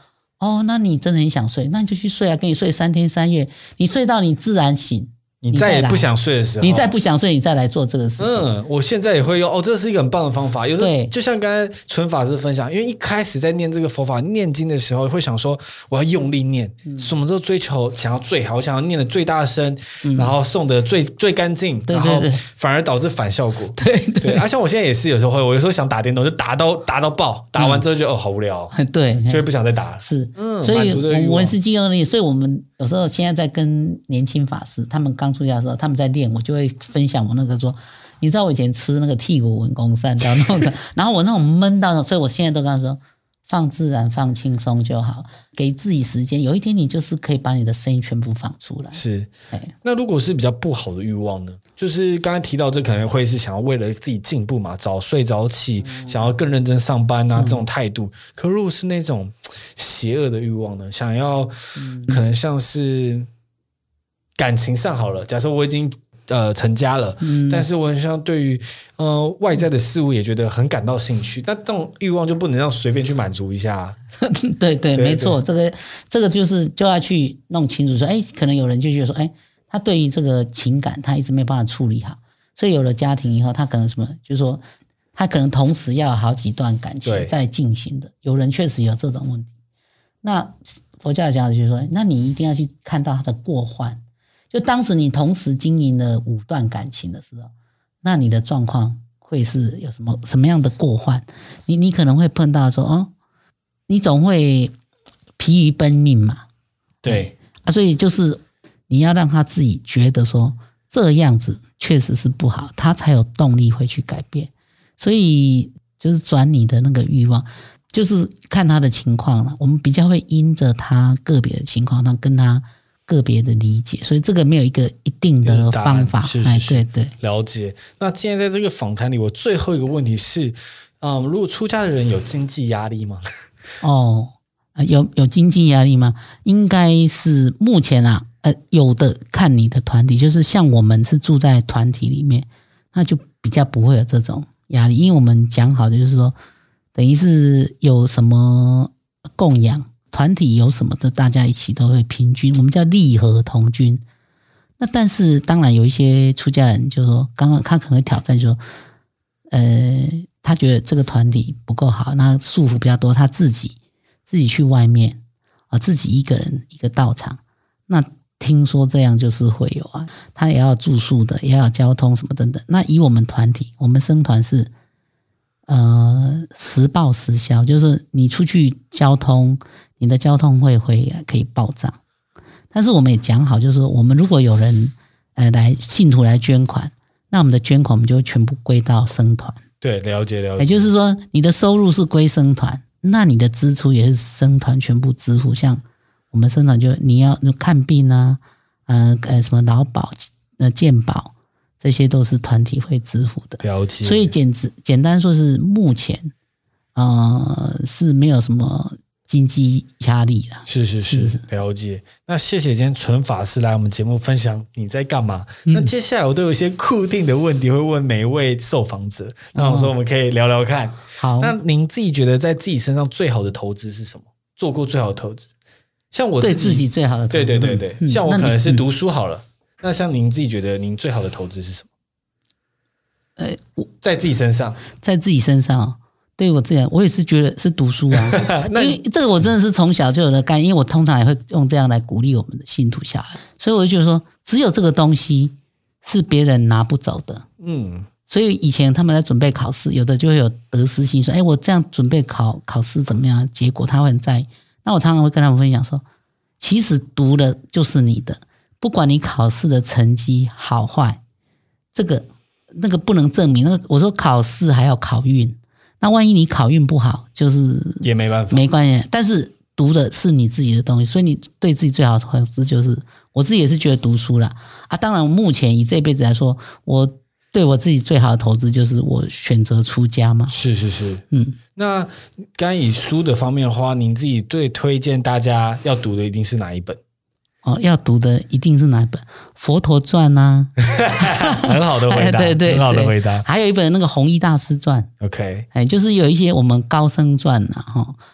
[SPEAKER 2] 哦，那你真的很想睡，那你就去睡啊，跟你睡三天三夜，你睡到你自然醒。
[SPEAKER 1] 你再也不想睡的时候，
[SPEAKER 2] 你再不想睡，你再来做这个事情。
[SPEAKER 1] 嗯，我现在也会用哦，这是一个很棒的方法。有时候就像刚才纯法师分享，因为一开始在念这个佛法念经的时候，会想说我要用力念，嗯、什么都追求想要最好，我想要念的最大声，嗯、然后诵的最最干净，
[SPEAKER 2] 对对对，
[SPEAKER 1] 然后反而导致反效果。
[SPEAKER 2] 对 对,
[SPEAKER 1] 对，啊，像我现在也是有时候会，我有时候想打电动就打到打到爆，打完之后就、嗯、哦好无聊，
[SPEAKER 2] 对，
[SPEAKER 1] 就会不想再打了。
[SPEAKER 2] 是，
[SPEAKER 1] 嗯，
[SPEAKER 2] 所以我们是经由力，所以我们有时候现在在跟年轻法师，他们刚出家的时候，他们在练，我就会分享我那个说，你知道我以前吃那个剔骨文公散到那种，然后我那种闷到，所以我现在都跟他说，放自然放轻松就好，给自己时间，有一天你就是可以把你的声音全部放出来。
[SPEAKER 1] 是，那如果是比较不好的欲望呢？就是刚才提到这可能会是想要为了自己进步嘛，早睡早起，嗯、想要更认真上班啊、嗯、这种态度。可如果是那种邪恶的欲望呢？想要、嗯、可能像是感情上好了，假设我已经呃成家了，嗯、但是我很像对于呃外在的事物也觉得很感到兴趣，那这种欲望就不能让随便去满足一下、啊。
[SPEAKER 2] 对对，没错，这个这个就是就要去弄清楚说，哎，可能有人就觉得说，哎。他对于这个情感，他一直没办法处理好，所以有了家庭以后，他可能什么，就是说，他可能同时要有好几段感情在进行的。有人确实有这种问题。那佛教的讲法就是说，那你一定要去看到他的过患。就当时你同时经营了五段感情的时候，那你的状况会是有什么什么样的过患？你你可能会碰到说，哦，你总会疲于奔命嘛。
[SPEAKER 1] 对
[SPEAKER 2] 啊，所以就是。你要让他自己觉得说这样子确实是不好，他才有动力会去改变。所以就是转你的那个欲望，就是看他的情况了。我们比较会因着他个别的情况，他跟他个别的理解，所以这个没有一个一定的方法。
[SPEAKER 1] 是是是，
[SPEAKER 2] 哎，对对，
[SPEAKER 1] 了解。那今天在这个访谈里，我最后一个问题是，嗯，如果出家的人有经济压力吗？
[SPEAKER 2] 哦，有有经济压力吗？应该是目前啊。呃，有的看你的团体，就是像我们是住在团体里面，那就比较不会有这种压力，因为我们讲好的就是说，等于是有什么供养，团体有什么的，大家一起都会平均，我们叫利和同均。那但是当然有一些出家人就说，刚刚他可能会挑战说，呃，他觉得这个团体不够好，那束缚比较多，他自己自己去外面啊，自己一个人一个道场，那。听说这样就是会有啊，他也要住宿的，也要交通什么等等。那以我们团体，我们僧团是呃实报实销，就是你出去交通，你的交通会会可以报账。但是我们也讲好，就是我们如果有人呃来信徒来捐款，那我们的捐款我们就会全部归到僧团。
[SPEAKER 1] 对，了解了解。
[SPEAKER 2] 也就是说，你的收入是归僧团，那你的支出也是僧团全部支付，像。我们僧团就你要看病啊，呃呃什么劳保、呃健保，这些都是团体会支付的。
[SPEAKER 1] 了解。
[SPEAKER 2] 所以简直简单说是目前，呃是没有什么经济压力啦。
[SPEAKER 1] 是是 是, 是了解。那谢谢今天纯法师来我们节目分享你在干嘛。嗯、那接下来我都有一些固定的问题会问每一位受访者，那我说我们可以聊聊看。
[SPEAKER 2] 好，
[SPEAKER 1] 那您自己觉得在自己身上最好的投资是什么？做过最好的投资？像我自己
[SPEAKER 2] 对自己最好的投资，
[SPEAKER 1] 对对对对、嗯，像我可能是读书好了。那, 那像您自己觉得您最好的投资是什么？
[SPEAKER 2] 呃，我
[SPEAKER 1] 在自己身上，
[SPEAKER 2] 在自己身上，对我这样，我也是觉得是读书啊。因为这个我真的是从小就有了概念，因为我通常也会用这样来鼓励我们的信徒小孩，所以我就觉得说，只有这个东西是别人拿不走的。嗯，所以以前他们在准备考试，有的就会有得失心，说，哎，我这样准备考考试怎么样？结果他会很在意。那我常常会跟他们分享说，其实读的就是你的，不管你考试的成绩好坏，这个那个不能证明。那个我说考试还要考运，那万一你考运不好，就是
[SPEAKER 1] 也没办法，
[SPEAKER 2] 没关系。但是读的是你自己的东西，所以你对自己最好的投资就是我自己也是觉得读书啦啊。当然，目前以这辈子来说，我对我自己最好的投资就是我选择出家嘛。
[SPEAKER 1] 是是是，嗯。那刚以书的方面的话，您自己最推荐大家要读的一定是哪一本？
[SPEAKER 2] 哦，要读的一定是哪一本？佛陀传啊，
[SPEAKER 1] 很好的回答，
[SPEAKER 2] 对 对, 对，
[SPEAKER 1] 很好的回答。
[SPEAKER 2] 还有一本那个弘一大师传
[SPEAKER 1] ，OK，
[SPEAKER 2] 哎，就是有一些我们高僧传啊，哈，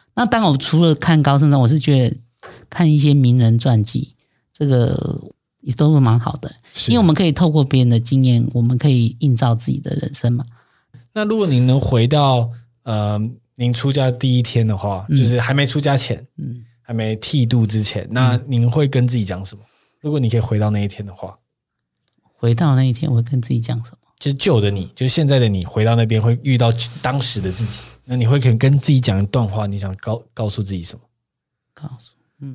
[SPEAKER 2] 那当然我除了看高僧传，我是觉得看一些名人传记，这个也都是蛮好的，因为我们可以透过别人的经验，我们可以映照自己的人生嘛。
[SPEAKER 1] 那如果您能回到呃您出家第一天的话，嗯、就是还没出家前，嗯，还没剃度之前，那您会跟自己讲什么？如果你可以回到那一天的话，
[SPEAKER 2] 回到那一天，我会跟自己讲什么？
[SPEAKER 1] 就是旧的你，就是现在的你，回到那边会遇到当时的自己，那你会可能跟自己讲一段话，你想告告诉自己什么？
[SPEAKER 2] 告诉，嗯，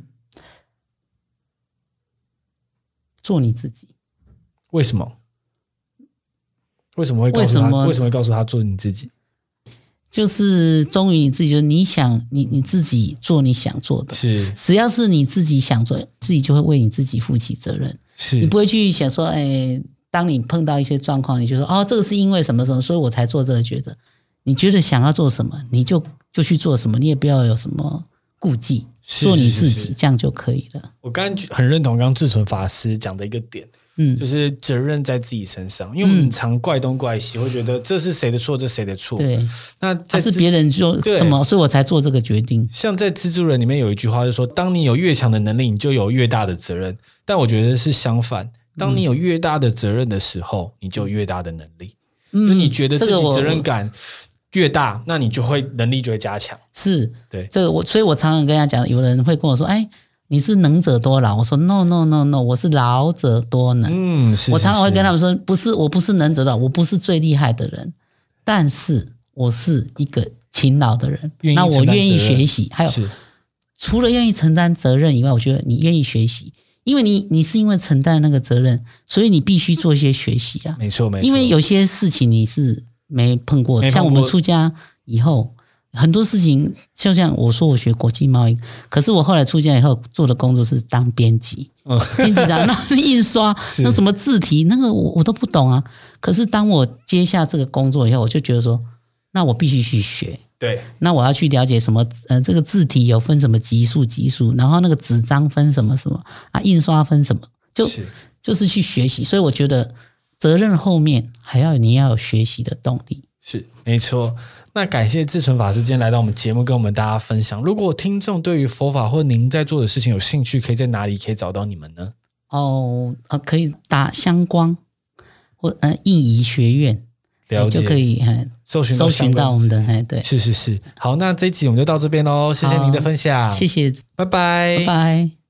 [SPEAKER 2] 做你自己。
[SPEAKER 1] 为什么？为什么会告诉他？为什么, 为什么会告诉他做你自己？
[SPEAKER 2] 就是忠于你自己，就是你想你你自己做你想做的，
[SPEAKER 1] 是
[SPEAKER 2] 只要是你自己想做，自己就会为你自己负起责任。
[SPEAKER 1] 是
[SPEAKER 2] 你不会去想说，哎，当你碰到一些状况，你就说哦，这个是因为什么什么，所以我才做这个抉择。你觉得想要做什么，你就就去做什么，你也不要有什么顾忌，做你自己，是是是这样就可以了。
[SPEAKER 1] 我刚刚很认同刚刚志纯法师讲的一个点。嗯，就是责任在自己身上，因为我们常怪东怪西，会觉得这是谁的错，这是谁的错。
[SPEAKER 2] 对，
[SPEAKER 1] 那
[SPEAKER 2] 这是别人说什么，所以我才做这个决定。
[SPEAKER 1] 像在《蜘蛛人》里面有一句话，就是说，当你有越强的能力，你就有越大的责任。但我觉得是相反，当你有越大的责任的时候，你就有越大的能力。嗯，就你觉得自己责任感越大，那你就会能力就会加强。
[SPEAKER 2] 是，
[SPEAKER 1] 对，
[SPEAKER 2] 这个我，所以我常常跟他讲，有人会跟我说，哎。你是能者多劳，我说 no no no no， 我是劳者多能。
[SPEAKER 1] 嗯，是是是，
[SPEAKER 2] 我常常会跟他们说，不是，我不是能者多劳，我不是最厉害的人，但是我是一个勤劳的人。那我愿意学习，还有除了愿意承担责任以外，我觉得你愿意学习，因为你你是因为承担那个责任，所以你必须做一些学习啊。
[SPEAKER 1] 没错没错，
[SPEAKER 2] 因为有些事情你是没碰过的，像我们出家以后。很多事情就像我说我学国际贸易，可是我后来出家以后做的工作是当编辑，嗯、编辑长那印刷那什么字体那个我我都不懂啊。可是当我接下这个工作以后，我就觉得说，那我必须去学。
[SPEAKER 1] 对，
[SPEAKER 2] 那我要去了解什么呃这个字体有分什么级数级数，然后那个纸张分什么什么啊，印刷分什么，就是就是去学习。所以我觉得责任后面还要你要有学习的动力。
[SPEAKER 1] 是没错。那感谢志纯法师今天来到我们节目跟我们大家分享。如果听众对于佛法或您在做的事情有兴趣，可以在哪里可以找到你们呢？
[SPEAKER 2] 哦，呃，可以打香光或呃印仪学院，
[SPEAKER 1] 了解
[SPEAKER 2] 就可以
[SPEAKER 1] 搜寻
[SPEAKER 2] 搜寻到我们的。哎，对，
[SPEAKER 1] 是是是。好，那这一集我们就到这边喽，谢谢您的分享，
[SPEAKER 2] 谢谢，
[SPEAKER 1] 拜拜，
[SPEAKER 2] 拜拜。